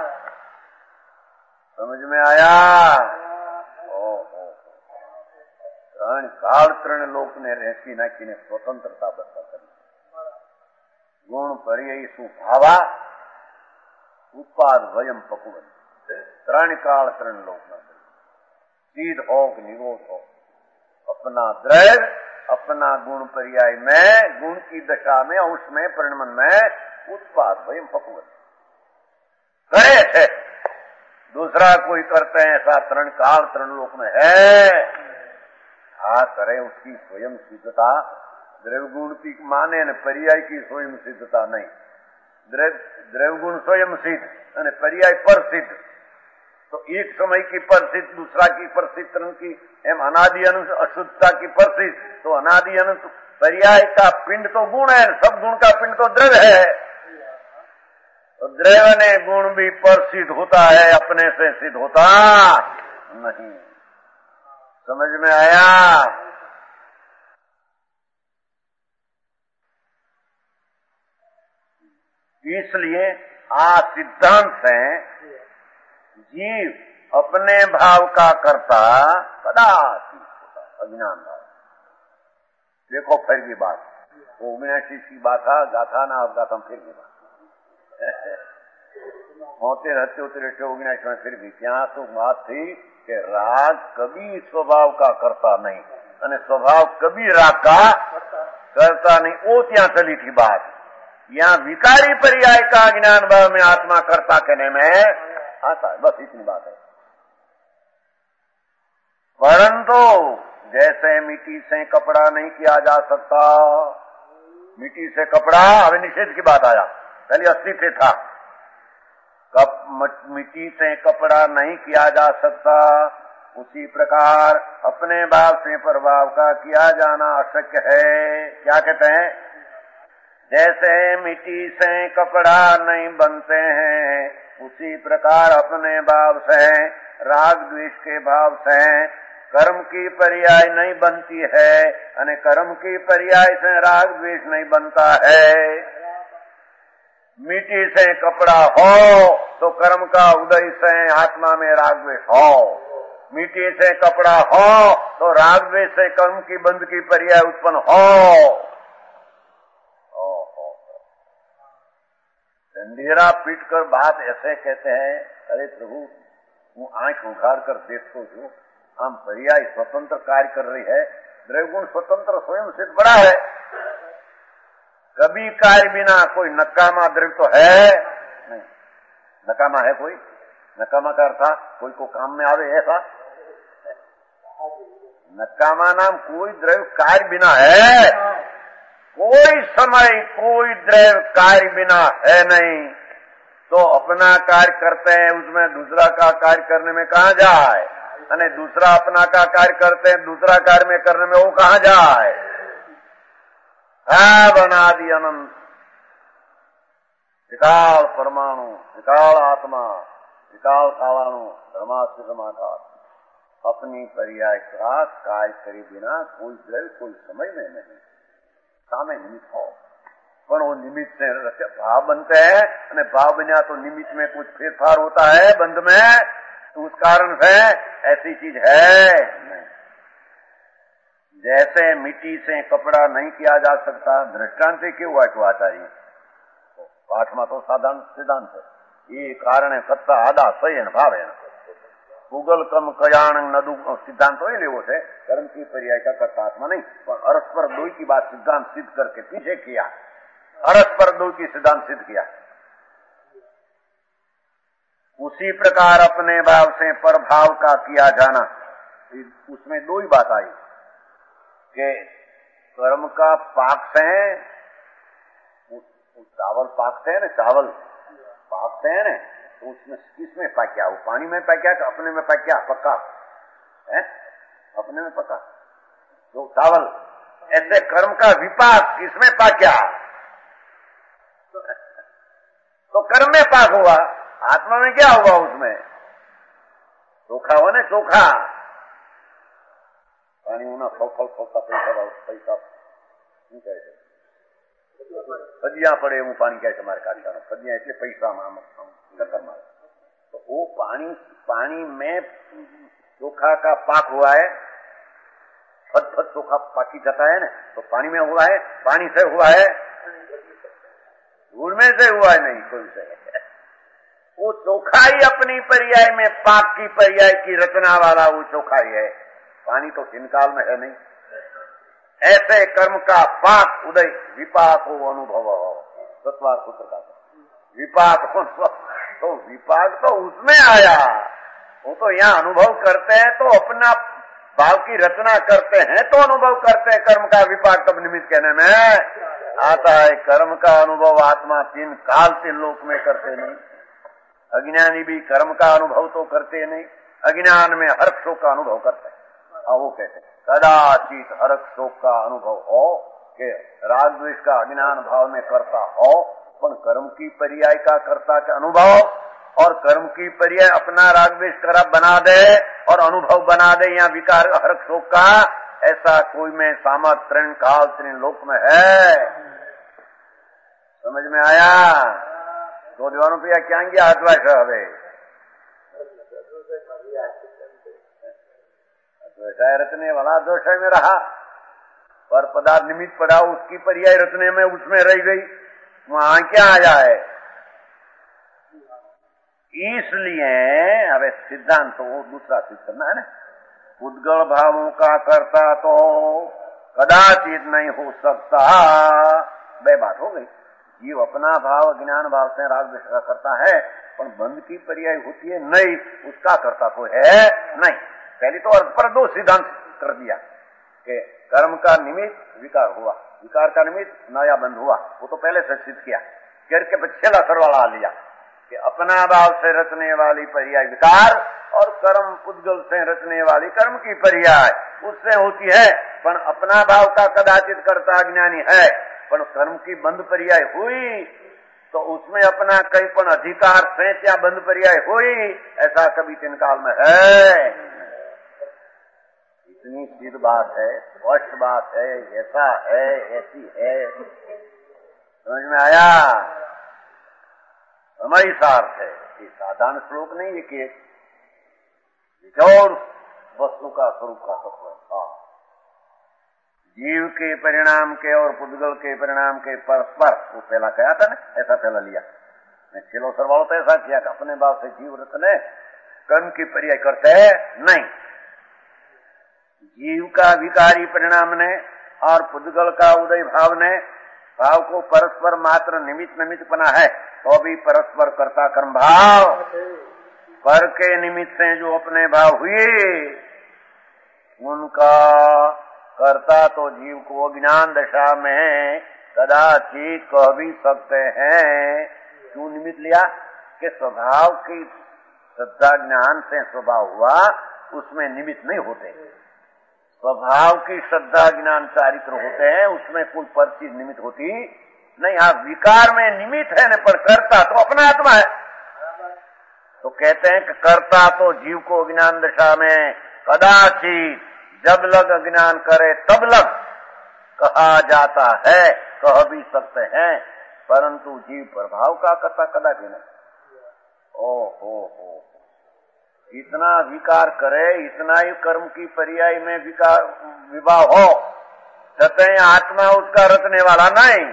समझ में आया? ओहो, त्रण काल त्रण लोक ने रहती नाखीने स्वतंत्रता बता करनी। गुण पर्याय सुभावा उत्पाद वयम पकुवन। त्रण काल त्रण लोक न सीध हो कि निरोध हो। अपना द्रव्य अपना गुण पर्याय में, गुण की दशा में, अंश में, परिणमन में उत्पाद वयम पकुवन करे थे। दूसरा कोई करते हैं ऐसा तरण काल तरण लोक में है। हाँ करे, उसकी स्वयं सिद्धता द्रव्य गुण की माने न पर्याय की स्वयं सिद्धता नहीं। द्रव्य गुण स्वयं सिद्ध, पर्याय पर सिद्ध। तो एक समय की परसिद्ध, दूसरा की परसिद्ध, तरण की एम अनादि अनंत अशुद्धता की परसिद्ध। तो अनादि अनंत पर्याय का पिंड तो गुण है, सब गुण का पिंड तो द्रव्य है। तो द्रव्य ने गुण भी परसिद्ध होता है, अपने से सिद्ध होता नहीं। समझ में आया? इसलिए आ सिद्धांत से जीव अपने भाव का कर्ता कदाचित होता, अज्ञान भाव। देखो फिर की बात, वो अविनाशी की बात था, गाथा ना अब गाथा फिर की बात होते रहते होते रहते अविनाश में फिर भी क्या तो बात थी कि राग कभी स्वभाव का करता नहीं, અને स्वभाव कभी राग का करता नहीं। वो ત્યાં चली थी बात। यहाँ विकारी पर्याय का ज्ञान भाव में आत्मा कर्ता कहने में आता है, बस इतनी बात है। परंतु जैसे मिट्टी से कपड़ा नहीं किया जा सकता, मिट्टी से कपड़ा, अभी निषेध की बात आया, पहले अस्तित्व था। कप मिट्टी से कपड़ा नहीं किया जा सकता, उसी प्रकार अपने भाव से प्रभाव का किया जाना अशक्य है। क्या कहते हैं? जैसे मिट्टी से कपड़ा नहीं बनते हैं, उसी प्रकार अपने भाव से, राग द्वेष के भाव से कर्म की पर्याय नहीं बनती है, और कर्म की पर्याय से राग द्वेष नहीं बनता है। मिट्टी से कपड़ा हो तो कर्म का उदय से आत्मा में राग द्वेष हो, मिट्टी से कपड़ा हो तो राग द्वेष से कर्म की बंध की पर्याय उत्पन्न हो। अंधेरा पीट कर बात ऐसे कहते हैं, अरे प्रभु હું आंख उघाड़ कर देखो जो आम पर्याय स्वतंत्र कार्य कर रही है, द्रव्यगुण स्वतंत्र स्वयं सिद्ध बड़ा है, कभी कार्य बिना कोई नकामा द्रव्य तो है नहीं। नकामा है कोई? नकामा का अर्थ कोई को काम में आवे ऐसा? नकामा नाम कोई द्रव्य कार्य बिना है, कोई समय कोई द्रव्य कार्य बिना है नहीं, तो अपना कार्य करते हैं उसमें दूसरा का कार्य करने में कहाँ जाए, अने दूसरा अपना का कार्य करते हैं दूसरा कार्य में करने में वो कहाँ जाए। है बनादि अनंत विकाल परमाणु विकाल आत्मा विकाल कालाणु धर्मास्त्र समाकार अपनी पर्याय का कार्य करे बिना कोई द्रव्य कोई समय में नहीं, सामे निमित्त हो, पर वो निमित्त से भाव बनते हैं, और भाव बना तो निमित्त में कुछ फेरफार होता है बंध में, तो उस कारण से ऐसी चीज है नहीं। जैसे मिट्टी से कपड़ा नहीं किया जा सकता, दृष्टांत से क्यों हुआ क्यों आचार्य पाठ में तो साधारण सिद्धांत है, ये कारण है सत्ता आदा स्वयं भाव है गूगल कम कयाण नदु सिद्धांत तो लेवो है, कर्म की पर्याय का कर्ता आत्मा नहीं, पर अरस्पर दो की बात सिद्धांत सिद्ध करके पीछे किया, अरस्पर दो की सिद्धांत सिद्ध किया। उसी प्रकार अपने भाव से पर भाव का किया जाना, उसमें दो ही बात आई कि कर्म का पाकते हैं, चावल पाकते हैं ना, चावल पाकते हैं ना, तो उसमें किसमें पका, वो पानी में पका कि अपने में पका पक्का है, अपने में पका तो चावल। ऐसे कर्म का विपाक किसमें पका, तो कर्म में पाक हुआ, आत्मा में क्या हुआ, उसमें चोखा हुआ ना, चोखा पानी होना फल फल फलता पैसा पैसा नहीं कहते सदियां पड़े हूँ पानी कैसे मारे काट रहा सदियां इसलिए पैसा मार तो वो पानी पानी में चोखा का पाक हुआ है, फट फट चोखा पाकी जाता है ना, तो पानी में हुआ है, पानी से हुआ है, धूल में से हुआ है नहीं कोई से, वो चोखा ही अपनी पर्याय में पाक की पर्याय की रचना वाला वो चोखा ही है, पानी तो हिनकाल में है नहीं। ऐसे कर्म का पाक उदय विपाक हो अनुभव हो, सत्वार सूत्र का विपाक हो, तो विपाक तो उसमें आया, वो तो यहाँ अनुभव करते हैं तो अपना भाव की रचना करते हैं तो अनुभव करते हैं, कर्म का विपाक तब निमित्त कहने में आता है। कर्म का अनुभव आत्मा तीन काल तीन लोक में करते नहीं, अज्ञानी भी कर्म का अनुभव तो करते नहीं, अज्ञान में हर्ष शोक का अनुभव करते हैं। हाँ वो कहते हैं कदाचित हर्ष शोक का अनुभव हो कि राग द्वेष का अज्ञान भाव में करता हो, पर कर्म की पर्याय का कर्ता का अनुभव और कर्म की पर्याय अपना राग द्वेष करा बना दे और अनुभव बना दे या विकार हर्ष शोक का, ऐसा कोई में सामर्थ त्रिण काल त्रिण लोक में है। समझ में आया? तो दीवानों पे क्या गया अद्वैत हवे रचने वाला दोषय में रहा, पर पदार्थ निमित्त पड़ा उसकी पर्याय रचने में उसमें रह गई, वहां क्या आ जाए। इसलिए अब सिद्धांत तो दूसरा सिद्ध करना है ना, उद्गल भावों का करता तो कदाचित नहीं हो सकता, बे बात हो गई। जीव अपना भाव ज्ञान भाव से राग द्वेष का करता है, पर बंध की पर्याय होती है नहीं, उसका करता तो है नहीं। पहले तो अर्थ पर दो सिद्धांत कर दिया कि कर्म का निमित्त विकार हुआ, विकार का निमित्त नया बंध हुआ, वो तो पहले से सिद्ध किया करके पछेला सरवाला लिया कि अपना भाव से रचने वाली पर्याय विकार और कर्म पुद्गल से रचने वाली कर्म की पर्याय उससे होती है, पर अपना भाव का कदाचित करता अज्ञानी है, पर कर्म की बंध पर्याय हुई तो उसमें अपना कहीं पण अधिकार से क्या बंध पर्याय हुई, ऐसा कभी तीन काल में है। इतनी सिद्ध बात है, स्पष्ट बात है, ऐसा है, ऐसी है, समझ में आया? समय सार्थ है। ये साधारण श्लोक नहीं है कि और वस्तु का स्वरूप का तत्व है। हाँ, जीव के परिणाम के और पुद्गल के परिणाम के परस्पर, वो पहला कहा था ना, ऐसा पहला लिया छिलो सरवालो तो ऐसा किया कि अपने भाव से जीव रत्न कर्म की पर्याय करते हैं नहीं। जीव का विकारी परिणाम ने और पुद्गल का उदय भाव ने भाव को परस्पर मात्र निमित्त निमित्त बना है, तो भी परस्पर कर्ता कर्म भाव पर के निमित्त से जो अपने भाव हुए उनका कर्ता तो जीव को अज्ञान दशा में कदाचित कह भी सकते हैं। क्यों निमित्त लिया कि स्वभाव की श्रद्धा ज्ञान से स्वभाव हुआ, उसमें निमित्त नहीं होते। स्वभाव की श्रद्धा ज्ञान चारित्र होते हैं, उसमें कोई पर चीज निमित्त होती नहीं। आप विकार में निमित्त है न, पर कर्ता तो अपना आत्मा है। तो कहते हैं कि कर्ता तो जीव को अज्ञान दशा में कदाचित जब लग अज्ञान करे तब लग कहा जाता है, कह भी सकते हैं, परंतु जीव प्रभाव का कर्ता कदापि नहीं। ओ हो हो इतना विकार करे, इतना ही कर्म की पर्याय में विकार विवाह हो, सतह आत्मा उसका रचने वाला नहीं।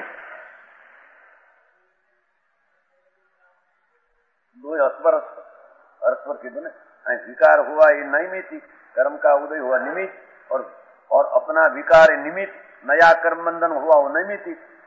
दो अस्वर अस्वर की दुने विकार हुआ ये नैमित्त, कर्म का उदय हुआ निमित्त, और और अपना विकार निमित्त, नया कर्म बंधन हुआ वो नैमित्त।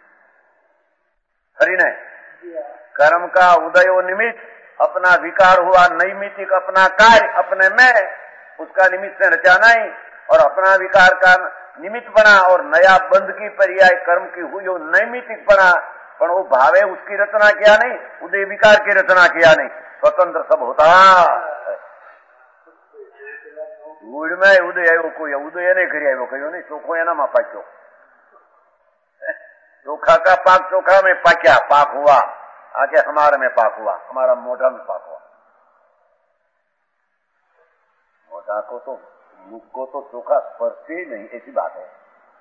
हरि नहीं, कर्म का उदय वो निमित्त, अपना विकार हुआ नैमित्तिक, अपना कार्य अपने में उसका निमित्त से रचा नहीं, और अपना विकार का निमित्त बना, और नया बंध की पर्याय कर्म की हुई वो नैमित्तिक बना, पर वो भावे उसकी रचना किया नहीं, उदय विकार की रचना किया नहीं, स्वतंत्र सब होता। में उदय આવ્યો કોઈ ઉદય એને કરી આવ્યો કયો નહીં, ચોખ્ખો એનામાં પાક્યો। चोखा का पाक चोखा में पाक्या, पाक हुआ, आगे हमारे में पाक हुआ, हमारा मोटा में पाक हुआ। मोटा को तो मुख को तो चोखा स्पर्श ही नहीं, ऐसी बात है।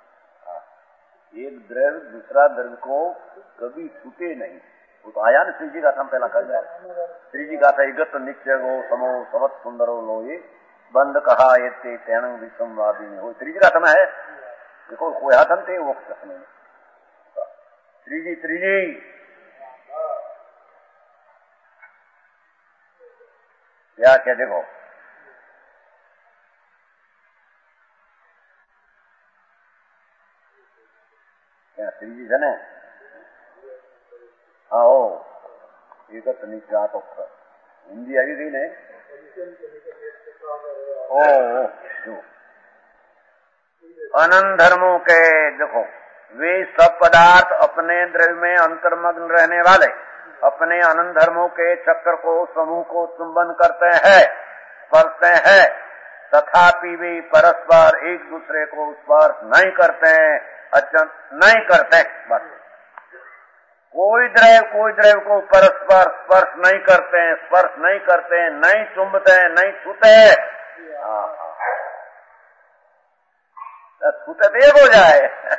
एक द्रव्य दूसरा द्रव्य को कभी छूटे नहीं। वो तो आया ना श्री जी गाथा पहला कर जाए। श्री जी गाथा इगत निश्चय गो समो सवत सुंदरो लोये बंद कहा ये तेण विषमवादी में हो। श्री जी गाथा में है, देखो कोई हाथन थे वो नहीं। श्री जी श्री जी क्या क्या देखो, क्या श्री जी है ना। हाँ हो एक निश्चय तो हिंदी आई गई ने। ओ जो अनंत धर्मों के देखो, वे सब पदार्थ अपने द्रव्य में अंतर्मग्न रहने वाले अपने अनंत धर्मों के चक्र को समूह को चुंबन करते हैं, स्पर्शते हैं, तथापि वे परस्पर एक दूसरे को स्पर्श नहीं करते हैं, अच्छा नहीं करते। बस कोई द्रव्य कोई द्रव्य को परस्पर स्पर्श नहीं करते हैं, स्पर्श नहीं करते हैं, नहीं चुंबते हैं, नहीं छूते हैं। छूते तो एक हो जाए,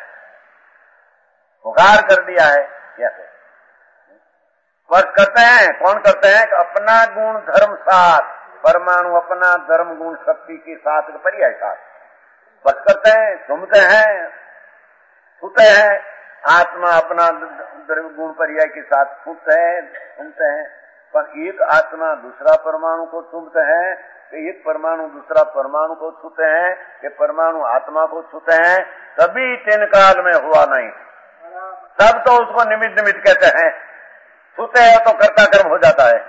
पुकार कर दिया है। कैसे स्पर्श करते हैं? कौन करते हैं? अपना गुण धर्म साथ, परमाणु अपना धर्म गुण शक्ति के साथ पर्याय साथ स्पर्श करते हैं, चुमते हैं, छूते हैं। आत्मा अपना द्रव्य गुण पर्याय के साथ छूते हैं, सुनते हैं। पर एक आत्मा दूसरा परमाणु को चुमते हैं, कि एक परमाणु दूसरा परमाणु को छूते हैं, कि परमाणु आत्मा को छूते हैं, तभी तीन काल में हुआ नहीं। तब तो उसको निमित्त निमित्त कहते हैं। छूते हैं तो कर्ता कर्म हो जाता है।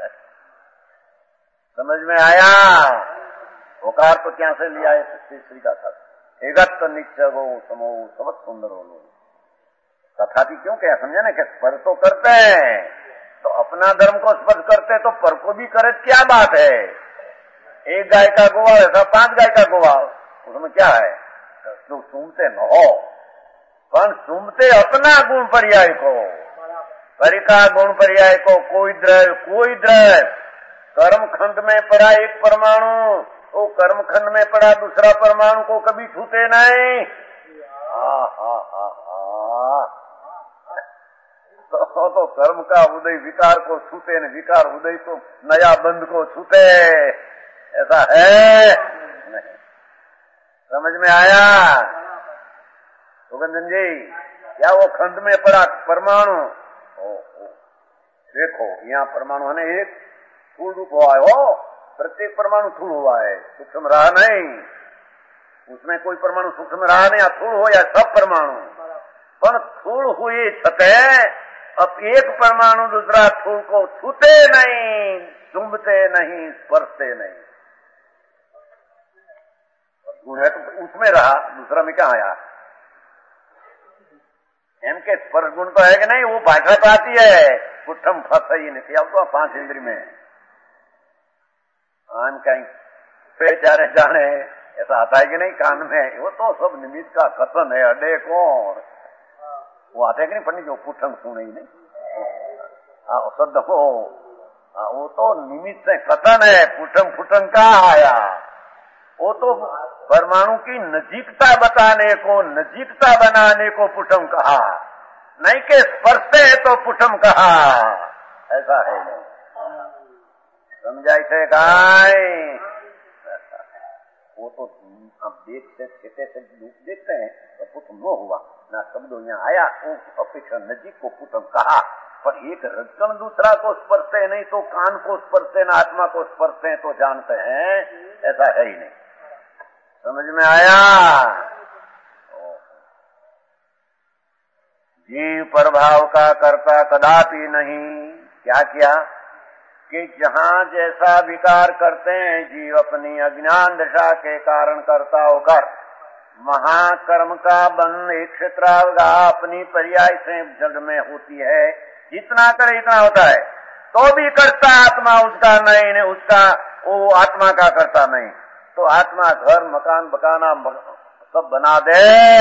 समझ में आया? होकार तो क्या से लिया है? श्री का था एगत निश्चय गो समो सबत सुंदर हो। तथापि क्यों क्या समझे ना कि स्पर्श तो करते हैं, तो अपना धर्म को स्पर्श करते तो पर को भी करे, क्या बात है? एक गाय का गोवा ऐसा पांच गाय का गोवा, उसमें क्या है? जो सुनते न हो, पर सुनते अपना गुण पर्याय को, परिका गुण पर्याय को। कोई द्रव्य कोई द्रव्य कर्म खंड में पड़ा एक परमाणु, तो कर्म खंड में पड़ा दूसरा परमाणु को कभी छूते नहीं। हा हा हा हा तो तो, तो कर्म का उदय विकार को छूते न विकार उदय तो नया बंध को छूते, ऐसा है नहीं। समझ में आया सुगंधन जी? क्या वो खंड में पड़ा परमाणु? ओ, ओ, देखो यहाँ परमाणु है एक स्थूल रूप हुआ है, हो प्रत्येक परमाणु स्थूल हुआ है, सूक्ष्म रहा नहीं। उसमें कोई परमाणु सूक्ष्म रहा नहीं, या स्थूल हो या सब परमाणु, पर स्थूल हुई छते अब एक परमाणु दूसरा स्थूल को छूते नहीं, चुंबते नहीं, स्पर्शते नहीं। गुण है तो उसमें रहा, दूसरा में क्या आया? एम के स्पर्श गुण तो है कि नहीं? वो भाषा तो आती है, कुठम फंस ही नहीं अब तो पांच इंद्री में हम कहीं बेचारे जाने ऐसा आता है कि नहीं कान में? वो तो सब निमित्त का कथन है, अडे कौन वो आते है कि नहीं पंडित जो पुठम सुने ही नहीं शब्द हो, वो तो निमित्त से कथन है, पुठम फुटम का आया। वो तो परमाणु की नजीकता बताने को, नजीकता बनाने को पुठम कहा, नहीं कि स्पर्श है तो पुठम कहा, ऐसा है नहीं। समझाई थे गाय? वो तो हम देखते खेते से देखते हैं तो पुठम न हुआ ना, शब्दों यहाँ आया वो अपेक्षा नजीक को पुठम कहा, पर एक रजकण दूसरा को स्पर्शते नहीं तो कान को स्पर्शते न आत्मा को स्पर्शते तो जानते हैं, ऐसा है ही नहीं। समझ में आया? जीव प्रभाव का कर्ता कदापि नहीं। क्या किया कि जहां जैसा विकार करते हैं जीव अपनी अज्ञान दशा के कारण करता होकर, महाकर्म का बंध एक क्षेत्रावगा अपनी पर्याय से जग में होती है, जितना करे इतना होता है, तो भी करता आत्मा उसका नहीं, नहीं उसका वो आत्मा का करता नहीं। तो आत्मा घर मकान बकाना सब बना दे,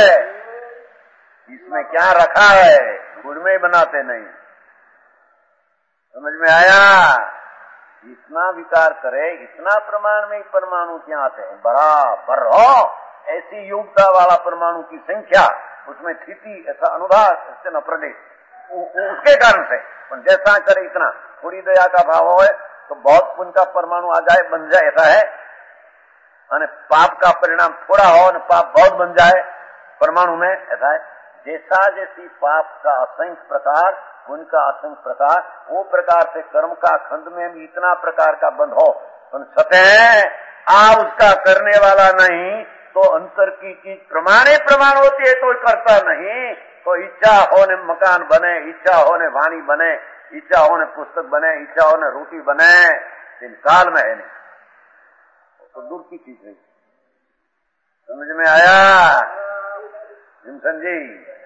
इसमें क्या रखा है? गुड़ में बनाते नहीं। समझ में आया? इतना विकार करे, इतना प्रमाण में परमाणु क्या आते हैं, बराबर हो ऐसी योग्यता वाला परमाणु की संख्या उसमें स्थिति ऐसा अनुभाव इससे न प्रदेश उसके कारण से, जैसा करे इतना। थोड़ी दया का भाव हो तो बहुत पुण्य का परमाणु आ जाए, बन जाए, ऐसा है। और पाप का परिणाम थोड़ा हो और पाप बहुत बन जाए परमाणु में, ऐसा है। जैसा जैसी पाप का असंख्य प्रकार, पुण्य का असंख्य प्रकार, वो प्रकार से कर्म का खंड में भी इतना प्रकार का बंध हो, सतह आ उसका करने वाला नहीं तो अंतर की चीज प्रमाणे प्रमाण होती है तो करता नहीं। तो इच्छा होने मकान बने, इच्छा होने वाणी बने, इच्छा होने पुस्तक बने, इच्छा होने रोटी बने, इन काल में है नहीं, तो दूर की चीज है। समझ में आया भीमसन जी?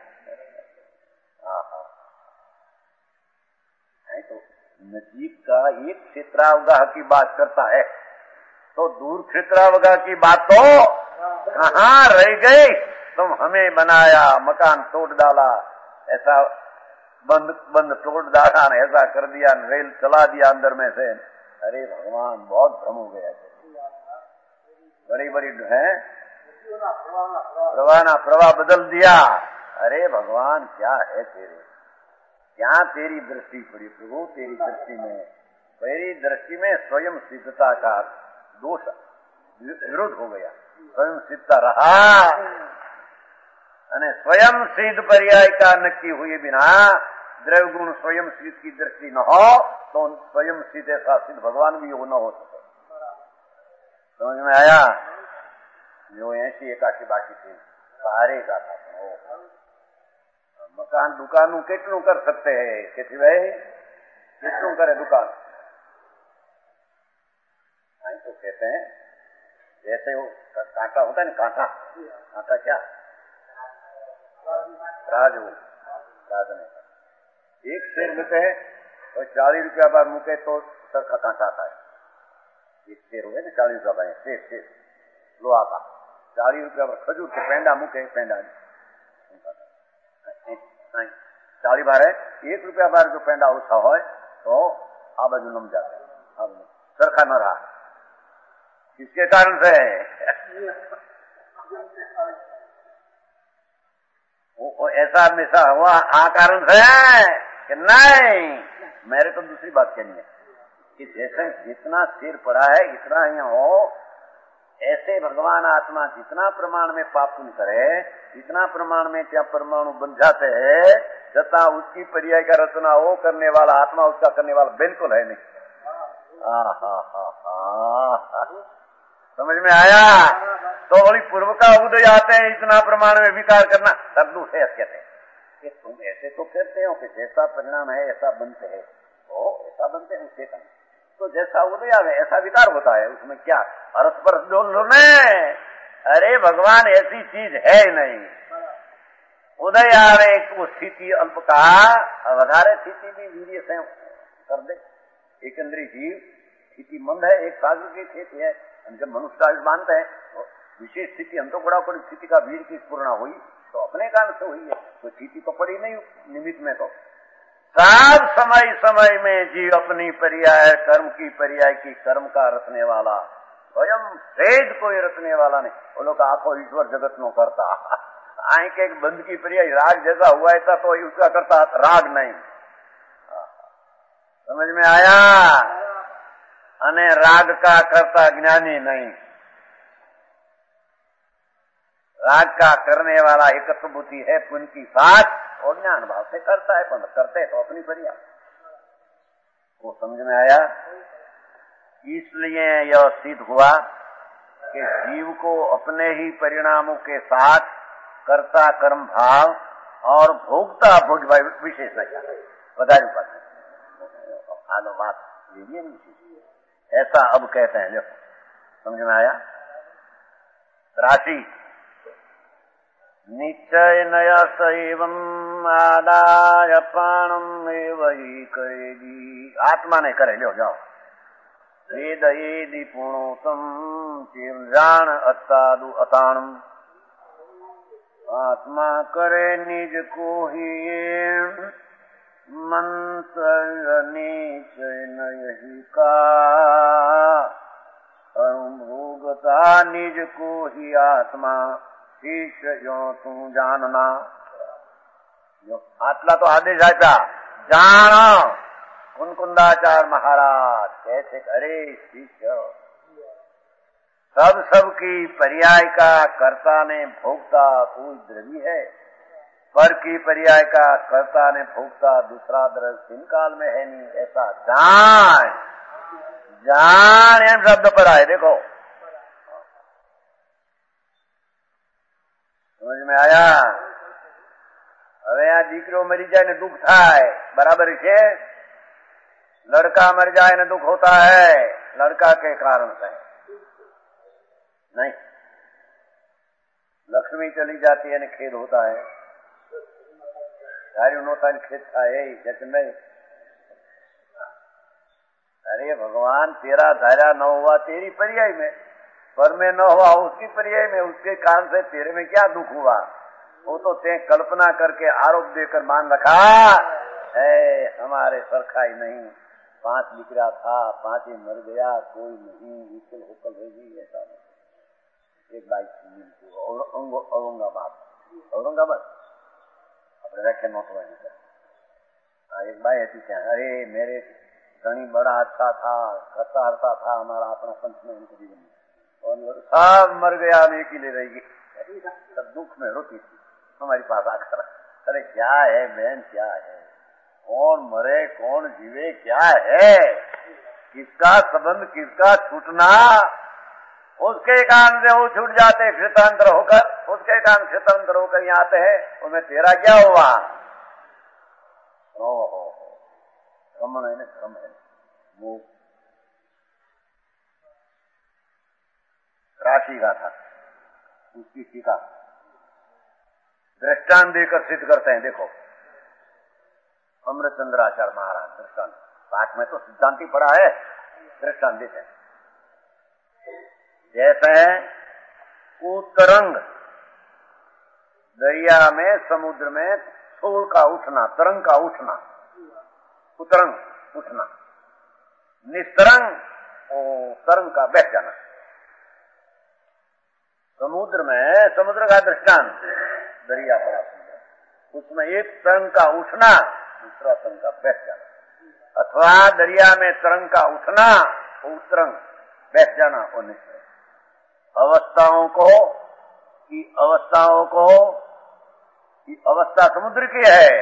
हाँ हाँ, तो नजीक का एक क्षेत्रावगाह की बात करता है तो दूर क्षेत्रावगाह की बात तो कहाँ रह गई? तुम हमें बनाया, मकान तोड़ डाला, ऐसा बंद बंद तोड़ डाला, ऐसा कर दिया, रेल चला दिया अंदर में से। अरे भगवान, बहुत भ्रम हो गया। बड़ी बड़ी है प्रवाह प्रवाह बदल दिया। अरे भगवान, क्या है तेरे, क्या तेरी दृष्टि पड़ी प्रभु? तेरी दृष्टि में, तेरी दृष्टि में स्वयं सिद्धता का दोष विरोध हो गया। स्वयं सिद्धता रहा અને स्वयं सिद्ध पर्याय का नक्की हुए बिना द्रव्य गुण स्वयं सिद्ध की दृष्टि न हो तो स्वयं सिद्ध ऐसा सिद्ध भगवान भी वो न हो सके। समझ में आया? जो ऐसी एकाशी बाकी थी सारे का था। मकान दुकान કેટલું कर सकते हैं कि भाई કેટલું करे दुकान? तो कहते हैं जैसे वो कांटा होता है ना, कांटा कांटा क्या राज हो राज नहीं, एक शेर मुके है और चालीस रुपया बार मुके तो सरखा कांटा आता है। एक शेर हो ना चालीस रुपया बार शेर शेर लोहा का चालीस रुपया बार खजूर के पेंडा मुके पेंडा चालीस बार है, एक रुपया बार जो पेंडा ओछा हो तो आ बाजू नम जाता सरखा न रहा। किसके कारण से? वो ऐसा हमेशा हुआ आ कारण से कि नहीं, मेरे तो दूसरी बात कहनी है कि जैसे जितना सिर पड़ा है इतना ही हो, ऐसे भगवान आत्मा जितना प्रमाण में पाप पुण्य करे, जितना प्रमाण में क्या परमाणु बन जाते हैं, जता उसकी पर्याय का रचना वो करने वाला आत्मा उसका करने वाला बिल्कुल है नहीं। हा हा हा हा, समझ में आया? तो बोली पूर्व का उदय आते हैं इतना प्रमाण में विकार करना, तब दूसरे कहते हैं कि तुम ऐसे तो कहते हो कि जैसा परिणाम है ऐसा बनते हैं, तो ऐसा बनते हैं उससे कम, तो जैसा उदय आवे ऐसा विकार होता है, उसमें क्या परस परस जो में? अरे भगवान ऐसी चीज है ही नहीं। उदय आवे वो स्थिति अल्प का वधारे स्थिति भी वीर्य से कर दे। एक इंद्रिय जीव स्थिति मंद है, एक साधु की स्थिति है, हम जब मनुष्य का मानते हैं तो विशेष स्थिति हम तो बड़ा बड़ी स्थिति का वीर की पूर्णा हुई तो अपने कारण से हुई है, तो स्थिति तो पड़ी नहीं निमित्त में। तो सब समय समय में जीव अपनी पर्याय कर्म की पर्याय की कर्म का रचने वाला स्वयं सेज कोई रचने वाला नहीं। वो लोग आंखों ईश्वर जगत नो करता आंख एक बंद की पर्याय राग जैसा हुआ था तो उसका करता राग नहीं। समझ में आया? अने राग का करता ज्ञानी नहीं, राग का करने वाला एकत्व बुद्धि है पुण्य की साथ और ज्ञान भाव से करता है, पर करते तो अपनी पर्याय। वो समझ में आया? इसलिए यह सिद्ध हुआ कि जीव को अपने ही परिणामों के साथ कर्ता कर्म भाव और भोगता भोग विशेष नहीं बधाई बात आगे बात ये नहीं, ऐसा अब कहते हैं। जो समझ में आया? राशि निश्चय नया सैवम आदाय प्राणम वही करेगी, आत्मा ने करे। लो जाओ वेद येदि पुणोतम जान अतादु अताणम, आत्मा करे निज को ही मंत्र निश्चय नही का, भोगता निज को ही आत्मा शिष्य जो तू जानना। जो आत्मा तो आदेश आता जानो, कुंकुंदाचार्य महाराज कैसे करे शिष्य, सब सब की पर्याय का कर्ता ने भोगता कोई द्रव्य है, पर की पर्याय का कर्ता ने भोगता दूसरा द्रव्य तीन काल में है नहीं। ऐसा जान जान एम शब्द पर आए। देखो समझ में आया? હવે આ દીકરો મરી જાય ને दुख થાય बराबर છે, लड़का मर जाए न दुख होता है लड़का के कारण से नहीं। लक्ष्मी चली जाती है न खेद होता है, धारी नोता खेद था यही जैसे नहीं। अरे भगवान तेरा धारा न हुआ तेरी पर्याय में, पर में न हुआ उसकी पर्याय में, उसके कारण से तेरे में क्या दुख हुआ? वो तो ते कल्पना करके आरोप देकर मान रखा है हमारे सरखाई नहीं, पांच लिख रहा था पांच ही मर गया कोई नहीं, इकल होकल होगी ऐसा नहीं। एक बाइक औरंगाबाद औरंगाबाद अपने रखे नोट एक बाई ऐसी क्या, अरे मेरे धनी बड़ा अच्छा था, करता हरता था हमारा अपना पंच में उनको जीवन और सब मर गया, हम एक ही ले रहेगी। सब दुख में रोती थी हमारी पास आकर, अरे क्या है बहन क्या है, कौन मरे कौन जीवे क्या है, किसका संबंध किसका छूटना, उसके कारण से वो छूट जाते क्षेत्रांतर होकर, उसके कारण क्षेत्रांतर होकर यहाँ आते हैं, उनमें तेरा क्या हुआ? ओहो क्रमण है ना, क्रम है वो राशि का था उसकी टीका दृष्टांत देकर सिद्ध करते हैं। देखो अमृतचंद्राचार्य महाराज दृष्टांत पाठ में तो सिद्धांत ही पढ़ा है, दृष्टांत देते हैं। जैसे उतरंग दरिया में समुद्र में छोल का उठना, तरंग का उठना, उतरंग उठना, निस्तरंग ओ तरंग का बह जाना। समुद्र में समुद्र का दृष्टांत दरिया पड़ा, उसमें एक तरंग का उठना दूसरा तरंग का बैठ जाना, अथवा दरिया में तरंग का उठना, उतरंग बैठ जाना और निस्तरंग। अवस्थाओं को की अवस्थाओं को की अवस्था समुद्र की है,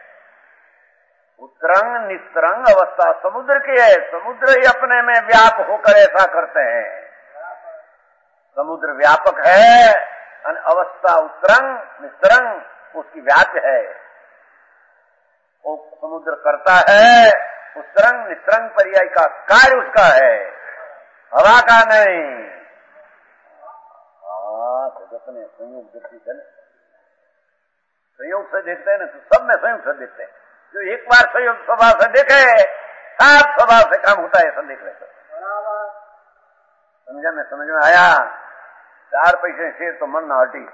उतरंग निस्तरंग अवस्था समुद्र की है। समुद्र ही अपने में व्याप होकर ऐसा करते हैं। समुद्र व्यापक है और अवस्था उतरंग निस्तरंग उसकी व्याप्य है। वो समुद्र करता है, उतरंग निस्तरंग पर्याय का कार्य उसका है, हवा का नहीं। हाँ, जगत में संयोग दृष्टि से संयोग से देखते हैं ना, तो सब में संयोग से देखते हैं। जो एक बार संयोग स्वभाव से देखे, सात स्वभाव से काम होता है, ऐसा देख लेते। समझा में समझ में आया? चार पैसे शेर तो मन ना हटी।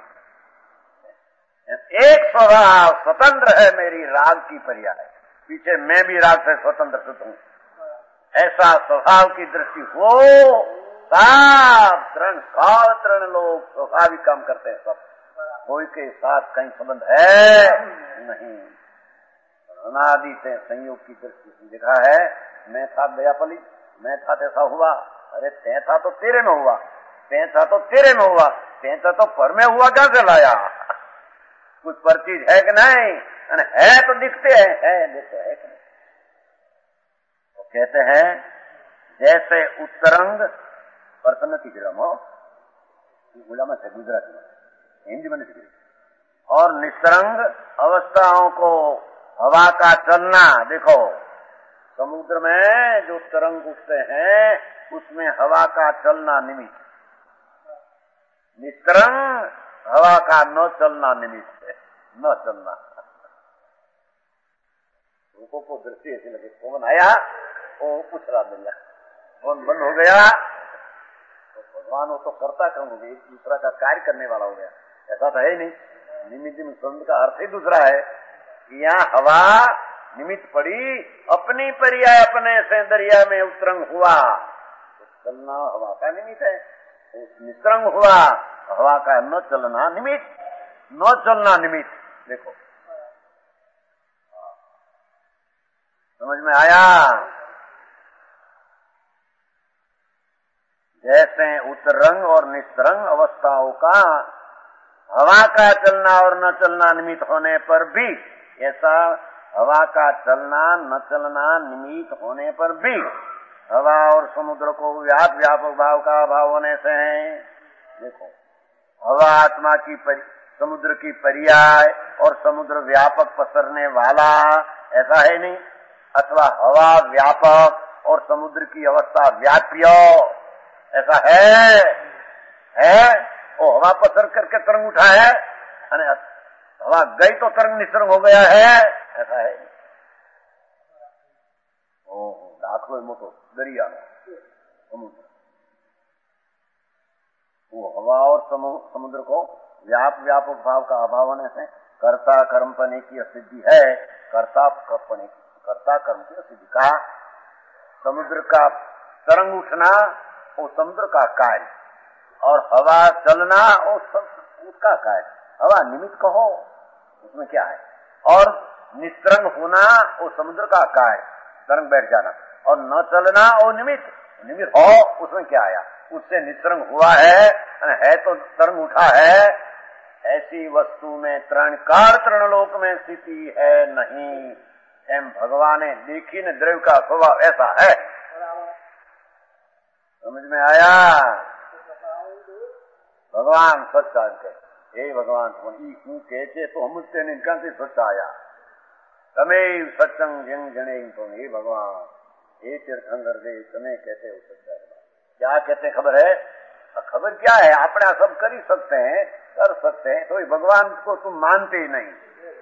एक स्वभाव स्वतंत्र है मेरी राग की पर्याय, पीछे मैं भी राग से स्वतंत्र सिद्ध हूं। ऐसा स्वभाव की दृष्टि हो, सात तृण काल तृण लोग स्वाभाविक काम करते हैं सब, कोई के साथ कहीं संबंध है नहीं। अनादि से संयोग की दृष्टि से देखा है। मैं था दयापली, मैं था ऐसा हुआ। अरे तै था तो तेरे में हुआ, तै था तो तेरे में हुआ, तै था तो पर में हुआ, क्या से लाया? कुछ पर चीज है कि नहीं? है तो दिखते हैं, है दिखते है कि नहीं? तो कहते हैं जैसे उत्तरंग प्रसन्न की गिरम हो, गुलाम से गुजराती में हिंदी में नहीं, और निस्तरंग अवस्थाओं को हवा का चलना। देखो समुद्र में जो तरंग उठते हैं उसमें हवा का चलना निमित्त, निस्तरंग हवा का न चलना निमित्त है, न चलना। लोगों को दृष्टि ऐसी लगे, कौन आया वो उछला दिया, कौन बंद हो गया तो भगवान वो तो करता कम हो गया, एक दूसरा का कार्य करने वाला हो गया। ऐसा तो है ही नहीं। निमित्त में समुद्र का अर्थ ही दूसरा है। यहाँ हवा निमित्त पड़ी, अपनी पर्याय अपने से दरिया में उतरंग हुआ तो चलना हवा का निमित्त है। निस्तरंग हुआ हवा का न चलना निमित्त, न चलना निमित्त। देखो समझ में आया? जैसे उतरंग और निस्तरंग अवस्थाओं का हवा का चलना और न चलना निमित्त होने पर भी, ऐसा हवा का चलना न चलना निमित्त होने पर भी हवा और समुद्र को व्याप व्यापक भाव का अभाव होने से है। देखो हवा आत्मा की परि, समुद्र की पर्याय और समुद्र व्यापक पसरने वाला, ऐसा है नहीं। अथवा हवा व्यापक और समुद्र की अवस्था व्याप्य, ऐसा है है वो हवा पसर करके तरंग उठा है, हवा गई तो तरंग निस्तरंग हो गया है, ऐसा है। ओ दाखलो मोटो दरिया समुद्र, वो हवा और समुद्र को व्याप व्यापक भाव का अभाव होने से कर्ता कर्म पने की असिद्धि है। कर्ता पने कर्ता कर्म की असिद्धि का समुद्र का तरंग उठना वो समुद्र का कार्य, और हवा चलना वो उसका कार्य। हवा निमित्त कहो उसमें क्या है, और निस्तरंग होना वो समुद्र का कार्य, तरंग बैठ जाना, और न चलना वो निमित्त, निमित्त हो उसमें क्या आया, उससे निस्तरंग हुआ है, है तो तरंग उठा है। ऐसी वस्तु में तृण काल तृण लोक में स्थिति है नहीं। एम भगवान ने देखी न द्रव्य का स्वभाव ऐसा है। समझ में आया? भगवान सच्चा के हे भगवान ई कहते तो हम उससे निका से सच्चा आया तमें सत्संग जंग जने तुम, हे भगवान हे तीर्थंकर दे तुम्हें कहते हो सच्चा। क्या कहते खबर है? खबर क्या है? अपना सब कर ही सकते हैं, कर सकते हैं, तो भगवान को तुम मानते ही नहीं।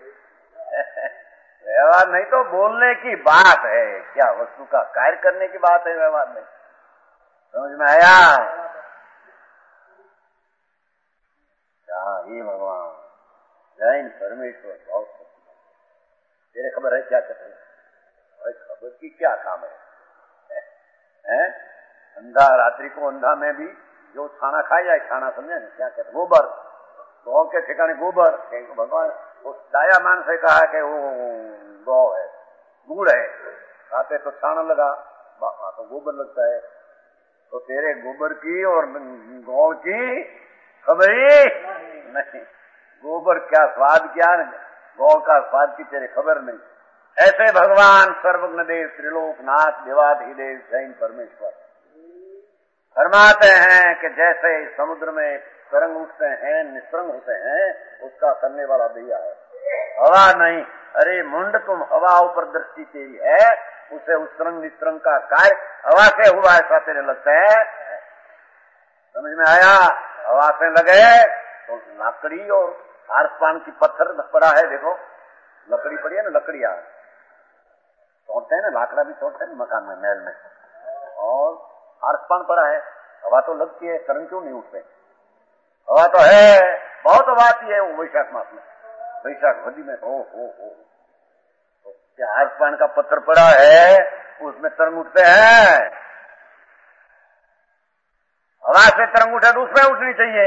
व्यवहार नहीं तो बोलने की बात है, क्या वस्तु का कार्य करने की बात है व्यवहार में। समझ में आया? हे भगवान जैन परमेश्वर बहुत तेरे खबर है क्या कहते हैं? भाई खबर की क्या काम है, है? अंधा रात्रि को अंधा में भी जो खाना खाया जाए, खाना समझे ना क्या कहते, गोबर, गौ के ठिकाने गोबर, भगवान उस दाया मान से कहा कि वो गौ है, गुड़ है, खाते तो छाना लगा, तो गोबर लगता है। तो तेरे गोबर की और गौ की खबर ही नहीं, गोबर क्या स्वाद, क्या गौ का स्वाद की तेरे खबर नहीं। ऐसे भगवान सर्वज्ञ देव त्रिलोकनाथ देवाधिदेव जैन परमेश्वर फरमाते हैं कि जैसे समुद्र में तरंग उठते हैं, निस्तरंग होते हैं, उसका करने वाला भैया है, हवा नहीं। अरे मुंड, तुम हवा ऊपर दृष्टि तेरी है, उसे उस्तरंग निस्तरंग का कार्य हवा से हुआ ऐसा तेरे लगता है? समझ में आया? हवा से लगे तो लकड़ी और आरपान की पत्थर पड़ा है, देखो लकड़ी पड़ी है ना, लकड़ियां तोड़ते हैं ना, लाकड़ा भी तोड़ते हैं मकान में, महल में, और आरपान पड़ा है, हवा तो लगती है, तरंग क्यों नहीं उठते? हवा तो है, बहुत हवा आती है वो वैशाख मास में, वैशाख नदी में। ओ हो हो तो क्या आरपान का पत्थर पड़ा है, उसमें तरंग उठते हैं? हवा से तरंग उठे तो उसमें उठनी चाहिए।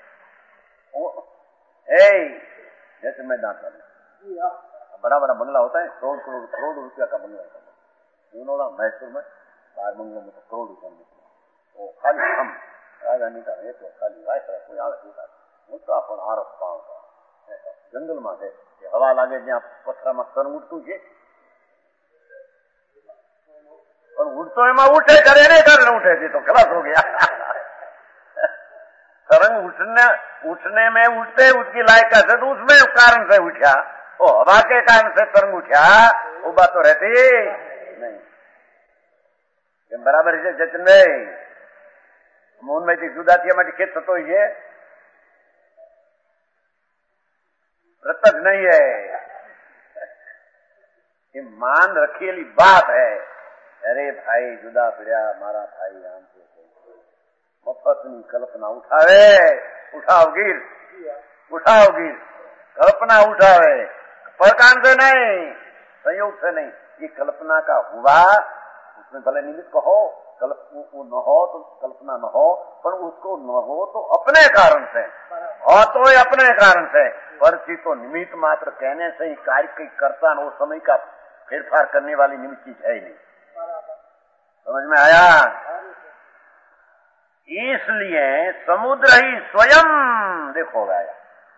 ए, जैसे मैं दांत वाला बड़ा बड़ा बंगला होता है, करोड़ करोड़ करोड़ रुपया का बंगला होता है, उन्होंने मैसूर में बाहर बंगलों में तो करोड़ रुपया में वो खाली हम राजधानी का है, तो खाली वाय कोई आड़ता वो तो अपन आरस पाव का जंगल में है, हवा लागे ज्યાં पत्थर में तरंग उठતું છે, પણ ઉઠતો એમાં ઉઠે, કરે નહીં કરે ઉઠે છે तो खलास हो गया। तरंग उठने उठने में उठते उसकी लायक है तो उसमें कारण से उठा, वो हवा के कारण से तरंग उठा, वो बात तो रहती नहीं। बराबर है जचन भाई, मोहन भाई जुदा थी हमारी खेत थतो है, प्रत्यक्ष नहीं है, ये मान रखेली बात है। अरे भाई जुदा पड़ा मारा भाई आम से मफतनी कल्पना उठावे, उठाओ गिर, उठाओ गिर, कल्पना उठावे, परकान से नहीं, संयोग से नहीं, ये कल्पना का हुआ, उसमें भले निमित्त कहो, कल्प वो न हो तो कल्पना न हो, पर उसको न हो तो अपने कारण से, हो तो अपने कारण से, परची तो निमित्त मात्र कहने से ही कार्य की करता न, वो समय का फेरफार करने वाली निमित्त चीज है ही नहीं। समझ में आया? इसलिए समुद्र ही स्वयं देखो गया,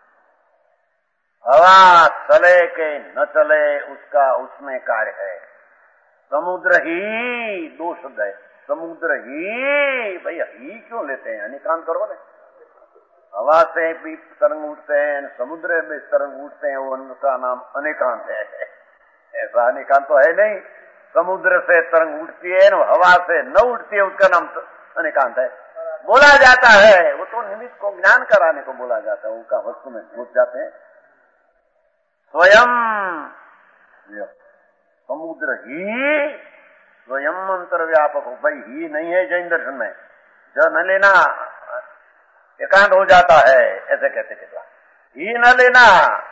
हवा चले के न चले उसका उसमें कार्य है। समुद्र ही दो शब्द है, समुद्र ही, भैया ही क्यों लेते हैं, अनेकांत करो ना, हवा से भी तरंग उठते हैं, समुद्र में तरंग उठते हैं, वो उनका नाम अनेकांत है। ऐसा अनेकांत तो है नहीं, समुद्र से तरंग उठती है न हवा से न उठती है, उसका नाम अनेकांत है। बोला जाता है वो तो निमित्त को ज्ञान कराने को बोला जाता है, उनका वस्तु में घुस जाते हैं। स्वयं समुद्र ही स्वयं अंतर्व्यापक हो, भाई ही नहीं है जैन दर्शन में, जो न लेना एकांत हो जाता है, ऐसे कहते कितना ही न लेना,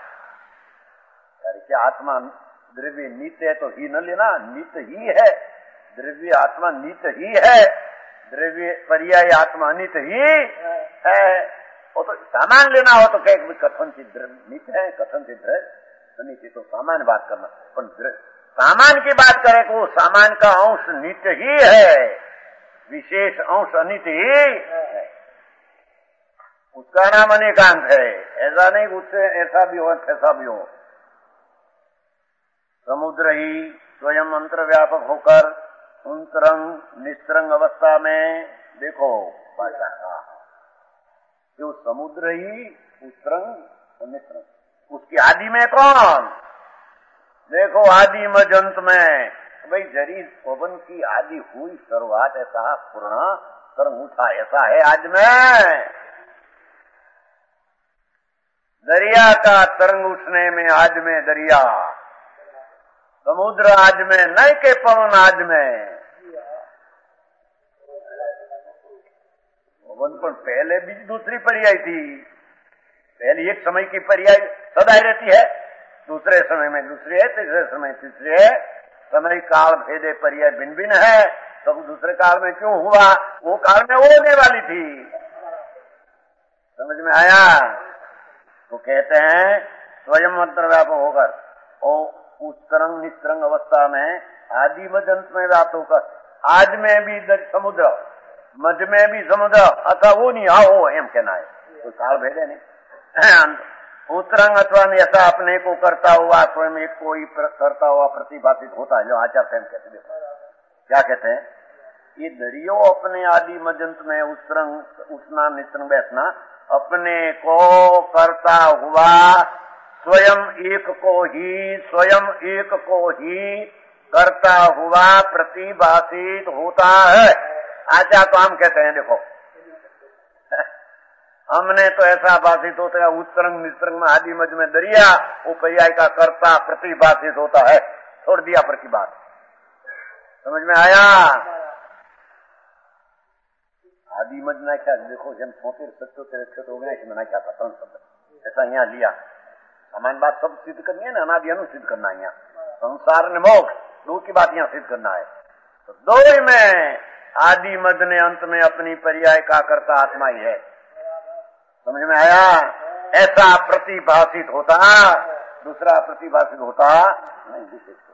क्या आत्मा द्रव्य नित्य है तो ही न लेना, नित्य ही है, द्रव्य आत्मा नित्य ही है, द्रव्य पर्याय आत्मा अनित ही है। वो तो सामान लेना हो तो कहीं कथन चित नित्य है, कथन चित है अनित, तो सामान्य बात करना, पर सामान की बात करें तो सामान का अंश नित्य ही है, विशेष अंश अनित ही है, उसका नाम अनेकांत है। ऐसा नहीं उससे ऐसा भी हो ऐसा भी हो, समुद्र ही स्वयं अंतर्व्यापक होकर अंतरंग निस्तरंग अवस्था में देखो भाषा का जो समुद्र ही उतरंग और निस्तरंग, उसकी आदि में कौन देखो, आदि मजंत में भाई जरी पवन की आदि हुई शुरुआत, ऐसा पूर्ण तरंग उठा ऐसा है आज में, दरिया का तरंग उठने में आज में दरिया, समुद्र आज में नहीं के पवन आज में, पवन पर पहले भी दूसरी पर्याय थी, पहले एक समय की पर्याय सदाई रहती है, दूसरे समय में दूसरी है, तीसरे समय तीसरी है, समय काल भेदे पर्याय भिन्न भिन्न है, तो दूसरे काल में क्यों हुआ, वो काल में वो होने वाली थी। समझ में आया? तो कहते हैं स्वयं अंतर्व्यापक होकर और उस तरंग निस्तरंग अवस्था में आदि मध्य अंत में व्याप्त होकर आज में भी समुद्र, मध्य में भी समुद्र, अथवा वो नहीं आओ एम कहना है, कोई काल भेदे नहीं। उत्तरंग अथवा ऐसा अपने को करता हुआ स्वयं एक कोई करता हुआ प्रतिभाषित होता है, जो आचार स्वयं कहते हैं। क्या कहते हैं? ये दरियो अपने आदि मजंत में उत्तरंग उठना नित्रंग बैठना अपने को करता हुआ स्वयं एक को ही स्वयं एक को ही करता हुआ प्रतिभाषित होता है। आचार तो हम कहते हैं, देखो हमने तो ऐसा भाषित होता है उत्तरंग निस्तरंग में आदि मध्य में दरिया उपर्याय का कर्ता प्रतिभाषित होता है। छोड़ दिया पर की बात, समझ में आया? आदि मध्य में क्या देखो, जब छोटे सत्योत्तर अक्षत हो गए इसमें क्या था त्रण शब्द ऐसा यहाँ लिया। हमारी बात सब सिद्ध करनी है ना, अनादि अनु सिद्ध करना है। यहाँ संसार ने मोक्ष दो की बात यहाँ सिद्ध करना है। तो दो ही में आदि मध्य ने अंत में अपनी पर्याय का करता आत्मा ही है। समझ में आया? ऐसा प्रतिभाषित होता, दूसरा प्रतिभाषित होता नहीं।